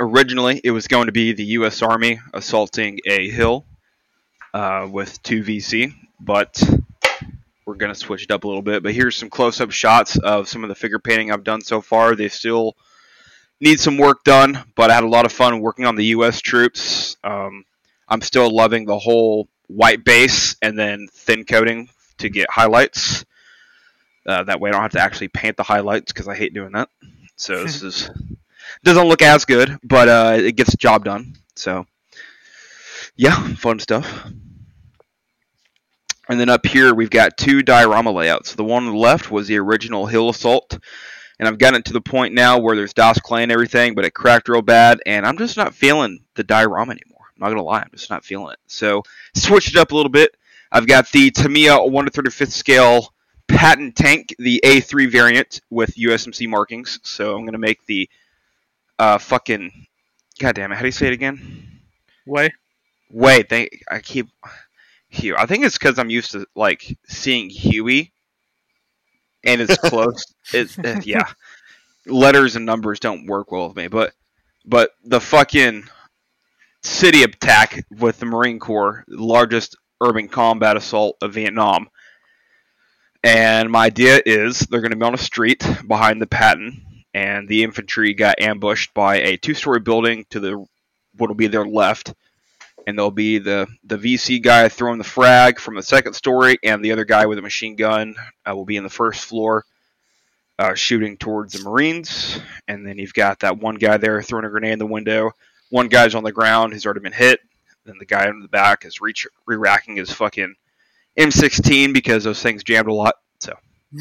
originally it was going to be the U S Army assaulting a hill uh, with two V C, but we're going to switch it up a little bit. But here's some close-up shots of some of the figure painting I've done so far. They still need some work done, but I had a lot of fun working on the U S troops. Um, I'm still loving the whole white base and then thin coating to get highlights. Uh, that way I don't have to actually paint the highlights because I hate doing that. So this is doesn't look as good, but uh, it gets the job done. So yeah, fun stuff. And then up here we've got two diorama layouts. The one on the left was the original Hill Assault, and I've gotten it to the point now where there's DOS clay and everything, but it cracked real bad, and I'm just not feeling the diorama anymore. I'm not gonna lie, I'm just not feeling it. So switched it up a little bit. I've got the Tamiya one to thirty-fifth scale Patton tank, the A three variant with U S M C markings. So I'm gonna make the uh, fucking god damn it, how do you say it again? Way. Wait, they I keep Hue. I think it's because I'm used to like seeing Huey, and it's close. It's uh, yeah, letters and numbers don't work well with me. But but the fucking city attack with the Marine Corps, the largest urban combat assault of Vietnam. And my idea is they're going to be on a street behind the Patton, and the infantry got ambushed by a two-story building to the what will be their left. And there'll be the, the V C guy throwing the frag from the second story, and the other guy with a machine gun uh, will be in the first floor uh, shooting towards the Marines. And then you've got that one guy there throwing a grenade in the window. One guy's on the ground, who's already been hit. Then the guy in the back is re- re-racking his fucking M sixteen because those things jammed a lot. So,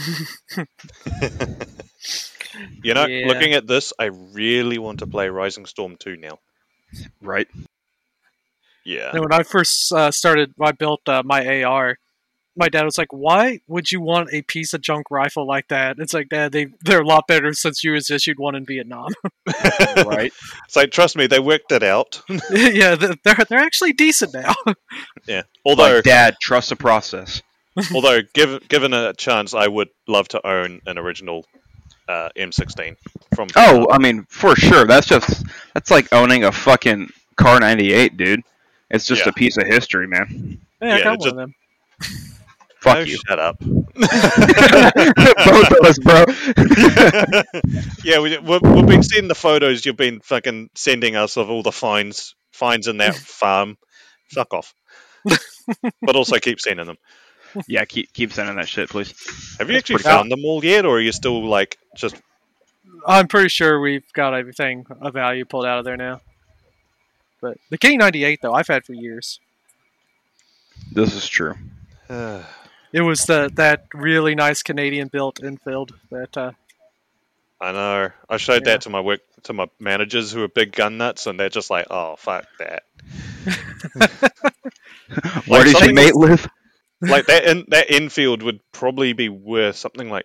you know, Yeah. looking at this, I really want to play Rising Storm two now. right. Yeah. And when I first uh, started, I built uh, my A R. My dad was like, "Why would you want a piece of junk rifle like that?" It's like, Dad, they they're a lot better since you was issued one in Vietnam. Right. So trust me, they worked it out. Yeah, they're they're actually decent now. Yeah. Although, Like, Dad, trust the process. although given given a chance, I would love to own an original uh, M sixteen from. Oh, I mean, for sure. That's just that's like owning a fucking Car ninety-eight, dude. It's just Yeah. a piece of history, man. Yeah, I Yeah, got just- one of them. Fuck Oh, you. shut up. Both of us, bro. Yeah, we, we've, we've been seeing the photos you've been fucking sending us of all the finds finds in that farm. Fuck off. But also keep sending them. Yeah, keep keep sending that shit, please. Have you actually pretty found them all yet, or are you still like just? I'm pretty sure we've got everything of value pulled out of there now. But the K ninety-eight, though, I've had for years. This is true. It was the that really nice Canadian-built infield that. Uh, I know. I showed Yeah. that to my work to my managers who are big gun nuts, and they're just like, "Oh, fuck that." Where Like does your something- mate live? Like that in that infield would probably be worth something like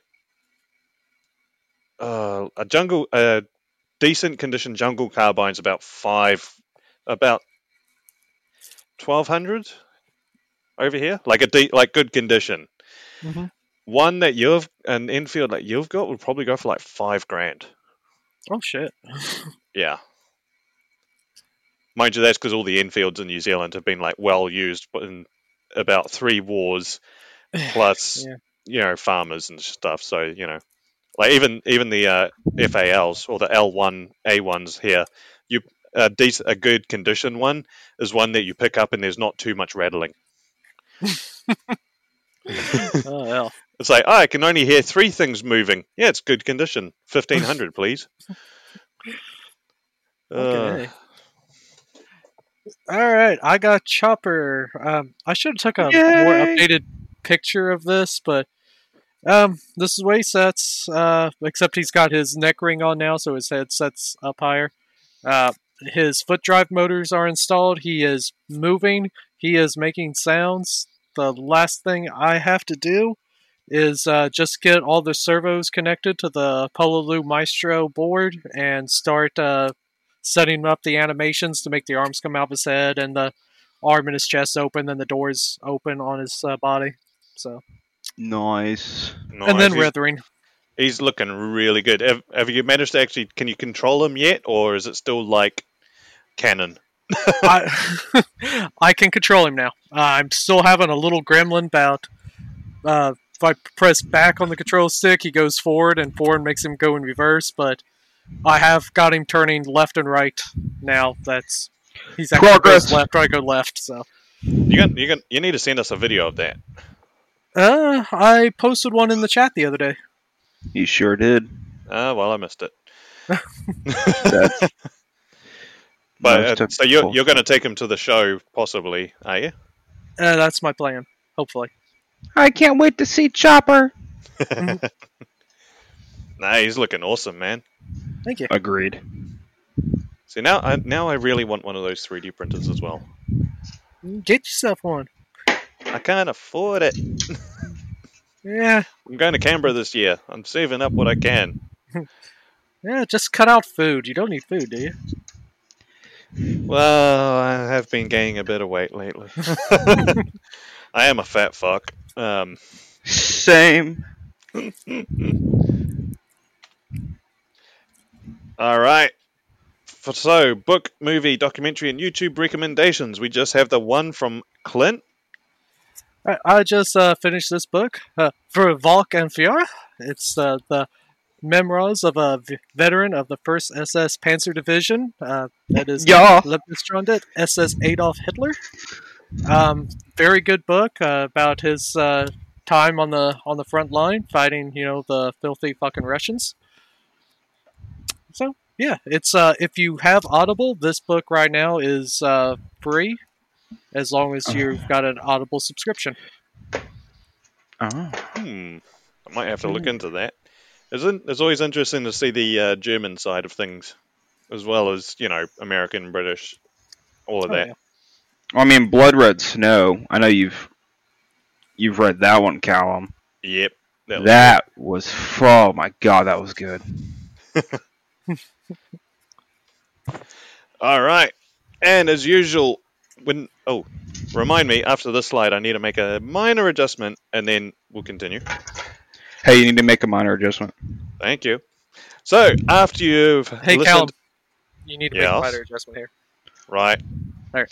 uh, a jungle, a decent condition jungle carbine's about five, about twelve hundred over here. Like a de- like good condition. Mhm. One that you've an infield that you've got would probably go for like five grand. Oh shit! Yeah. Mind you, that's because all the infields in New Zealand have been like well used, but in about three wars, plus Yeah. you know farmers and stuff. So you know, like even even the uh, F A Ls or the L one A ones here, you a decent a good condition one is one that you pick up and there's not too much rattling. Oh hell! It's like, oh, I can only hear three things moving. Yeah, it's good condition. Fifteen hundred, please. Okay. Uh, All right, I got Chopper. Um, I should have took a more Yay! updated picture of this, but um, this is what he sets. Uh, except he's got his neck ring on now, so his head sets up higher. Uh, his foot drive motors are installed. He is moving. He is making sounds. The last thing I have to do is uh, just get all the servos connected to the Pololu Maestro board and start uh, setting up the animations to make the arms come out of his head and the arm and his chest open, and the doors open on his uh, body. So, Nice. nice. and then He's- weathering. He's looking really good. Have, have you managed to actually? Can you control him yet, or is it still like canon? I, I can control him now. Uh, I'm still having a little gremlin bout. Uh, if I press back on the control stick, he goes forward, and forward makes him go in reverse. But I have got him turning left and right now. That's he's actually Progress. goes left, I go left. So You got, you got, you need to send us a video of that. uh, I posted one in the chat the other day. You sure did. Ah, well, I missed it. That's But most uh, so you're typical. you're going to take him to the show, possibly, are you? Uh, that's my plan. Hopefully. I can't wait to see Chopper. Nah, he's looking awesome, man. Thank you. Agreed. See, now I now I really want one of those three D printers as well. Get yourself one. I can't afford it. Yeah, I'm going to Canberra this year. I'm saving up what I can. yeah. Just cut out food. You don't need food, do you? Well, I have been gaining a bit of weight lately. I am a fat fuck. Um, Same. all right. For, so, book, movie, documentary, and YouTube recommendations. We just have the one from Clint. I, I just uh, finished this book uh, for Valk and Fiora. It's uh, the memoirs of a v- veteran of the first S S Panzer Division. Uh, that is Ja. Lebensstrandet, S S Adolf Hitler. Um, very good book uh, about his uh, time on the on the front line fighting, you know, the filthy fucking Russians. So yeah, it's uh, if you have Audible, this book right now is uh, free, as long as you've got an Audible subscription. Oh. Hmm. I might have to look into that. Isn't it's always interesting to see the uh, German side of things, as well as, you know, American, British, all of Oh, that. yeah. I mean, Blood Red Snow. I know you've you've read that one, Callum. Yep. That was That was, oh my god, that was good. All right. And as usual, when oh, remind me after this slide, I need to make a minor adjustment, and then we'll continue. Hey, you need to make a minor adjustment. Thank you. So after you've Hey, listened, Callum, you need to make Yes? a minor adjustment here. right? There.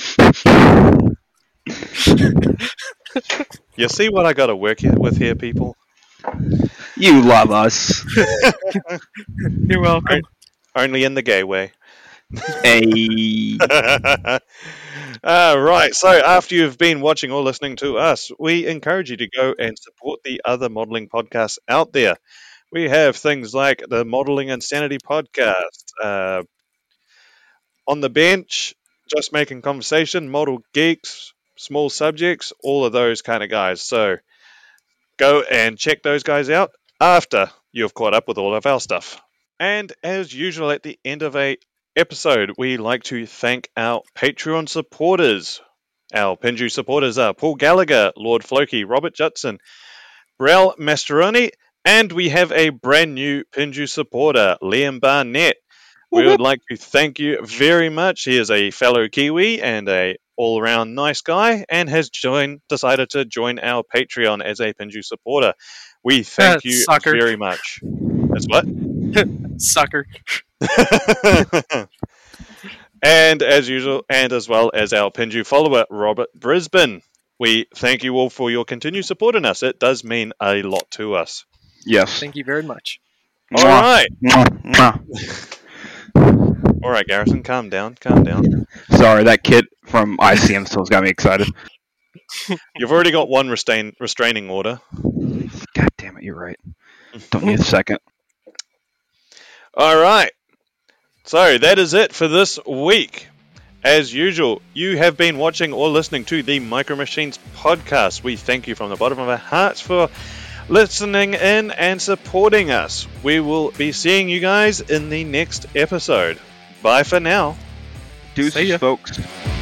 You see what I got to work here with here, people? You love us. You're welcome. Only in the gay way. Hey. uh, right, so after you've been watching or listening to us, we encourage you to go and support the other modeling podcasts out there. We have things like the Modeling Insanity podcast, uh, On the Bench, Just Making Conversation, Model Geeks, Small Subjects, all of those kind of guys. So go and check those guys out after you've caught up with all of our stuff. And as usual, at the end of a episode, we like to thank our Patreon supporters. Our Pinju supporters are Paul Gallagher, Lord Floki, Robert Judson, Brel Mastrooni, and we have a brand new Pinju supporter, Liam Barnett. We would like to thank you very much. He is a fellow Kiwi and a all-around nice guy, and has joined, decided to join our Patreon as a Pinju supporter. We thank Uh, you sucker. very much. That's what? Sucker. And as usual, and as well as our Pinju follower, Robert Brisbane. We thank you all for your continued support in us. It does mean a lot to us. Yes. Thank you very much. All right. Mwah, mwah. All right, Garrison, calm down. Calm down. Sorry, that kid from I C M still's got me excited. You've already got one restrain, restraining order. God damn it, you're right. Don't need a second. All right. So that is it for this week. As usual, you have been watching or listening to the Micro Machines podcast. We thank you from the bottom of our hearts for listening in and supporting us. We will be seeing you guys in the next episode. Bye for now. See ya. Deuces, folks.